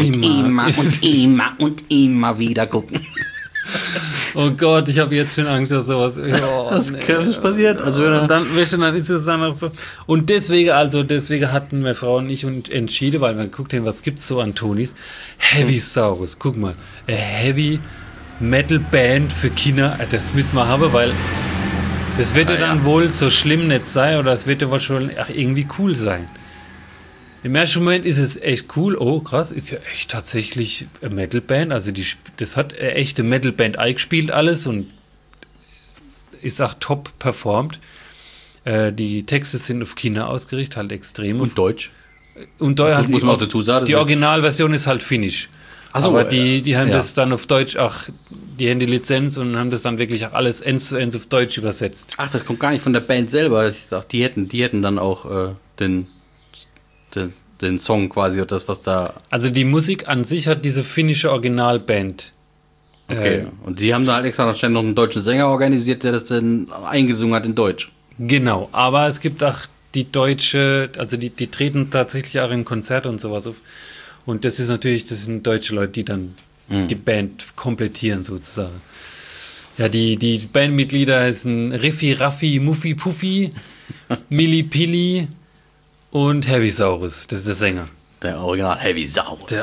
wieder gucken. Oh Gott, ich habe jetzt schon Angst, dass sowas. Das passiert. Also und dann ist es dann auch so. Und deswegen hatten meine Frau und ich entschieden, weil wir geguckt haben, was gibt's so an Tonis? Heavy Saurus. Guck mal, eine Heavy Metal Band für Kinder. Das müssen wir haben, weil das wird ja dann wohl so schlimm nicht sein oder es wird ja wohl schon irgendwie cool sein. Im ersten Moment ist es echt cool. Oh, krass, ist ja echt tatsächlich eine Metalband. Also das hat eine echte Metalband eingespielt alles und ist auch top performt. Die Texte sind auf Kinder ausgerichtet, halt extrem. Und Deutsch. Und Deutsch das muss man auch dazu sagen. Die Originalversion ist halt Finnisch. Ach so, aber die haben das dann auf Deutsch auch, die haben die Lizenz und haben das dann wirklich auch alles End zu End auf Deutsch übersetzt. Ach, das kommt gar nicht von der Band selber. Ich dachte, die hätten dann auch den Song quasi oder das, was da... Also die Musik an sich hat diese finnische Originalband. Okay, und die haben da halt extra noch einen deutschen Sänger organisiert, der das dann eingesungen hat in Deutsch. Genau, aber es gibt auch die deutsche, also die treten tatsächlich auch in Konzerte und sowas auf. Und das sind deutsche Leute, die dann die Band komplettieren sozusagen. Ja, die Bandmitglieder heißen Riffi, Raffi, Muffi, Puffi, Milli, Pilli und Heavy Saurus, das ist der Sänger. Der Original Heavy Saurus.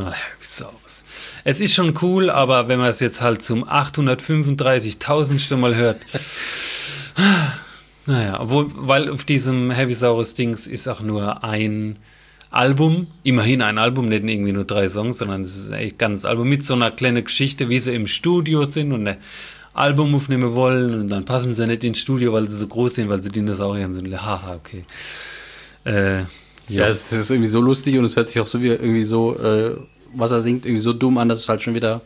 Es ist schon cool, aber wenn man es jetzt halt zum 835.000. Mal hört, naja, weil auf diesem Heavy Saurus Dings ist auch nur ein Album, immerhin ein Album, nicht irgendwie nur 3 Songs, sondern es ist ein ganzes Album mit so einer kleinen Geschichte, wie sie im Studio sind und ein Album aufnehmen wollen und dann passen sie nicht ins Studio, weil sie so groß sind, weil sie Dinosaurier sind. Haha, okay. Ja, es ist irgendwie so lustig und es hört sich auch so wieder irgendwie so, was er singt, irgendwie so dumm an, dass es halt schon wieder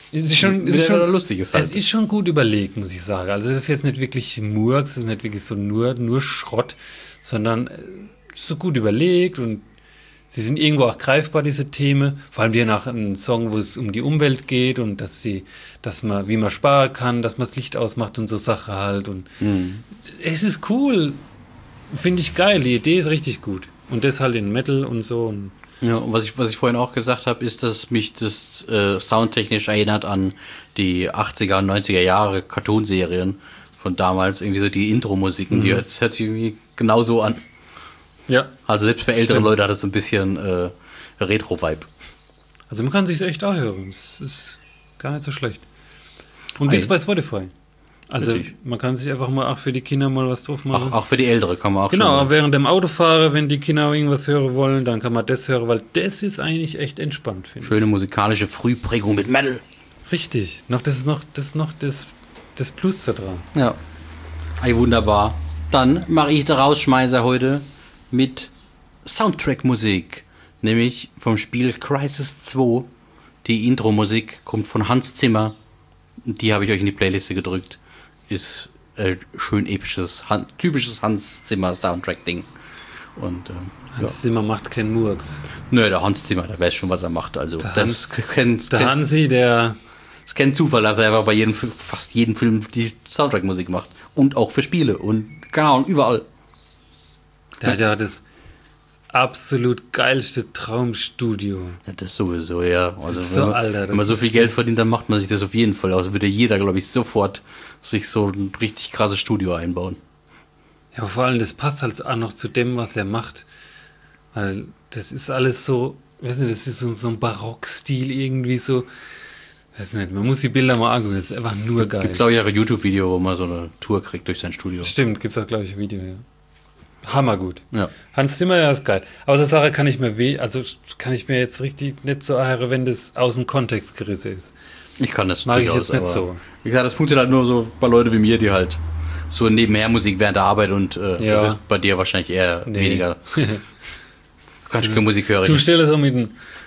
lustig ist halt. Es ist schon gut überlegt, muss ich sagen. Also es ist jetzt nicht wirklich Murks, es ist nicht wirklich so nur Schrott, sondern so gut überlegt und sie sind irgendwo auch greifbar, diese Themen. Vor allem die nach einem Song, wo es um die Umwelt geht und wie man sparen kann, dass man das Licht ausmacht und so Sachen halt. Und es ist cool. Finde ich geil. Die Idee ist richtig gut. Und das halt in Metal und so. Ja, und was ich vorhin auch gesagt habe, ist, dass mich das soundtechnisch erinnert an die 80er und 90er Jahre Cartoonserien von damals. Irgendwie so die Intro-Musiken, das hört sich irgendwie genauso an. Ja. Also selbst für ältere Leute hat es so ein bisschen Retro-Vibe. Also man kann sich echt auch hören. Es ist gar nicht so schlecht. Und gibt's bei Spotify. Also natürlich. Man kann sich einfach mal auch für die Kinder mal was drauf machen. Auch für die Ältere kann man auch genau, schon. Während dem Autofahren, wenn die Kinder irgendwas hören wollen, dann kann man das hören, weil das ist eigentlich echt entspannt, finde ich. Schöne musikalische Frühprägung mit Metal. Richtig. Das ist noch das Plus da dran. Ja. Ei, wunderbar. Dann mache ich den Rausschmeißer heute mit Soundtrack-Musik, nämlich vom Spiel Crysis 2. Die Intro-Musik kommt von Hans Zimmer. Die habe ich euch in die Playliste gedrückt. Ist schön episches, typisches Hans Zimmer Soundtrack-Ding. Und Hans Zimmer macht keinen Murks. Nö, der Hans Zimmer, der weiß schon, was er macht. Also das kennt Zufall, dass er einfach bei fast jedem Film die Soundtrack-Musik macht. Und auch für Spiele und keine Ahnung, überall. Der hat ja das absolut geilste Traumstudio. Ja, das sowieso, ja. Also wenn man so viel Geld verdient, dann macht man sich das auf jeden Fall aus. Also würde jeder, glaube ich, sofort sich so ein richtig krasses Studio einbauen. Ja, vor allem, das passt halt auch noch zu dem, was er macht. Weil das ist alles so, weiß nicht, das ist so ein Barockstil irgendwie so. Weiß nicht, man muss die Bilder mal angucken, das ist einfach nur geil. Gibt, glaube ich, auch ein YouTube-Video, wo man so eine Tour kriegt durch sein Studio. Stimmt, gibt's auch, glaube ich, ein Video, ja. Hammergut. Ja. Hans Zimmer, ja, ist geil. Aber so Sache kann ich mir jetzt richtig nicht so erhören, wenn das aus dem Kontext gerissen ist. Ich kann das mag ich jetzt nicht so. Wie gesagt, das funktioniert halt nur so bei Leuten wie mir, die halt so nebenher Musik während der Arbeit und das ist bei dir wahrscheinlich eher weniger. Du kannst keine Musik hören. Zustelle so mit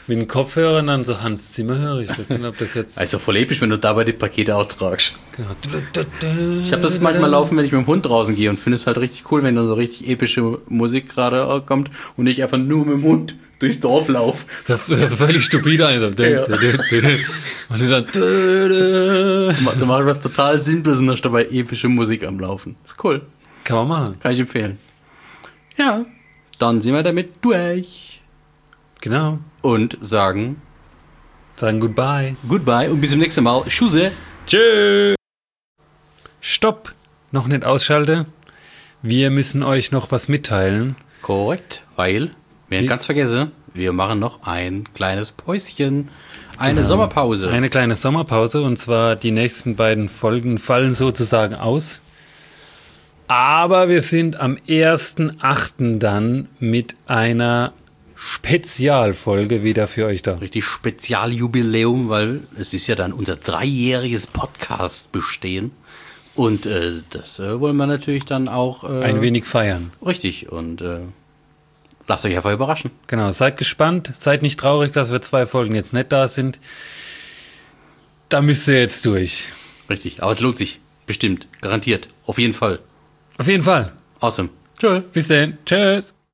mit den Kopfhörern dann so Hans Zimmer höre. Ich weiß nicht, ob das jetzt... Also voll episch, wenn du dabei die Pakete austragst. Genau. Ich habe das manchmal laufen, wenn ich mit dem Hund draußen gehe und finde es halt richtig cool, wenn dann so richtig epische Musik gerade kommt und ich einfach nur mit dem Hund durchs Dorf laufe. So völlig stupide. Also. Und du dann... Du machst was total Simples und hast dabei epische Musik am Laufen. Ist cool. Kann man machen. Kann ich empfehlen. Ja, dann sind wir damit durch. Genau. Und sagen Goodbye. Goodbye und bis zum nächsten Mal. Tschüsse. Tschüss. Stopp. Noch nicht ausschalte. Wir müssen euch noch was mitteilen. Korrekt, weil, wir haben ganz vergessen, wir machen noch ein kleines Päuschen. Eine Sommerpause. Eine kleine Sommerpause und zwar die nächsten beiden Folgen fallen sozusagen aus. Aber wir sind am 1.8. dann mit einer Spezialfolge wieder für euch da. Richtig Spezialjubiläum, weil es ist ja dann unser 3-jähriges Podcast-Bestehen. Und das wollen wir natürlich dann auch... ein wenig feiern. Richtig, und lasst euch einfach überraschen. Genau, seid gespannt, seid nicht traurig, dass wir 2 Folgen jetzt nicht da sind. Da müsst ihr jetzt durch. Richtig, aber es lohnt sich. Bestimmt, garantiert, auf jeden Fall. Auf jeden Fall. Awesome. Tschö. Bis dann. Tschüss.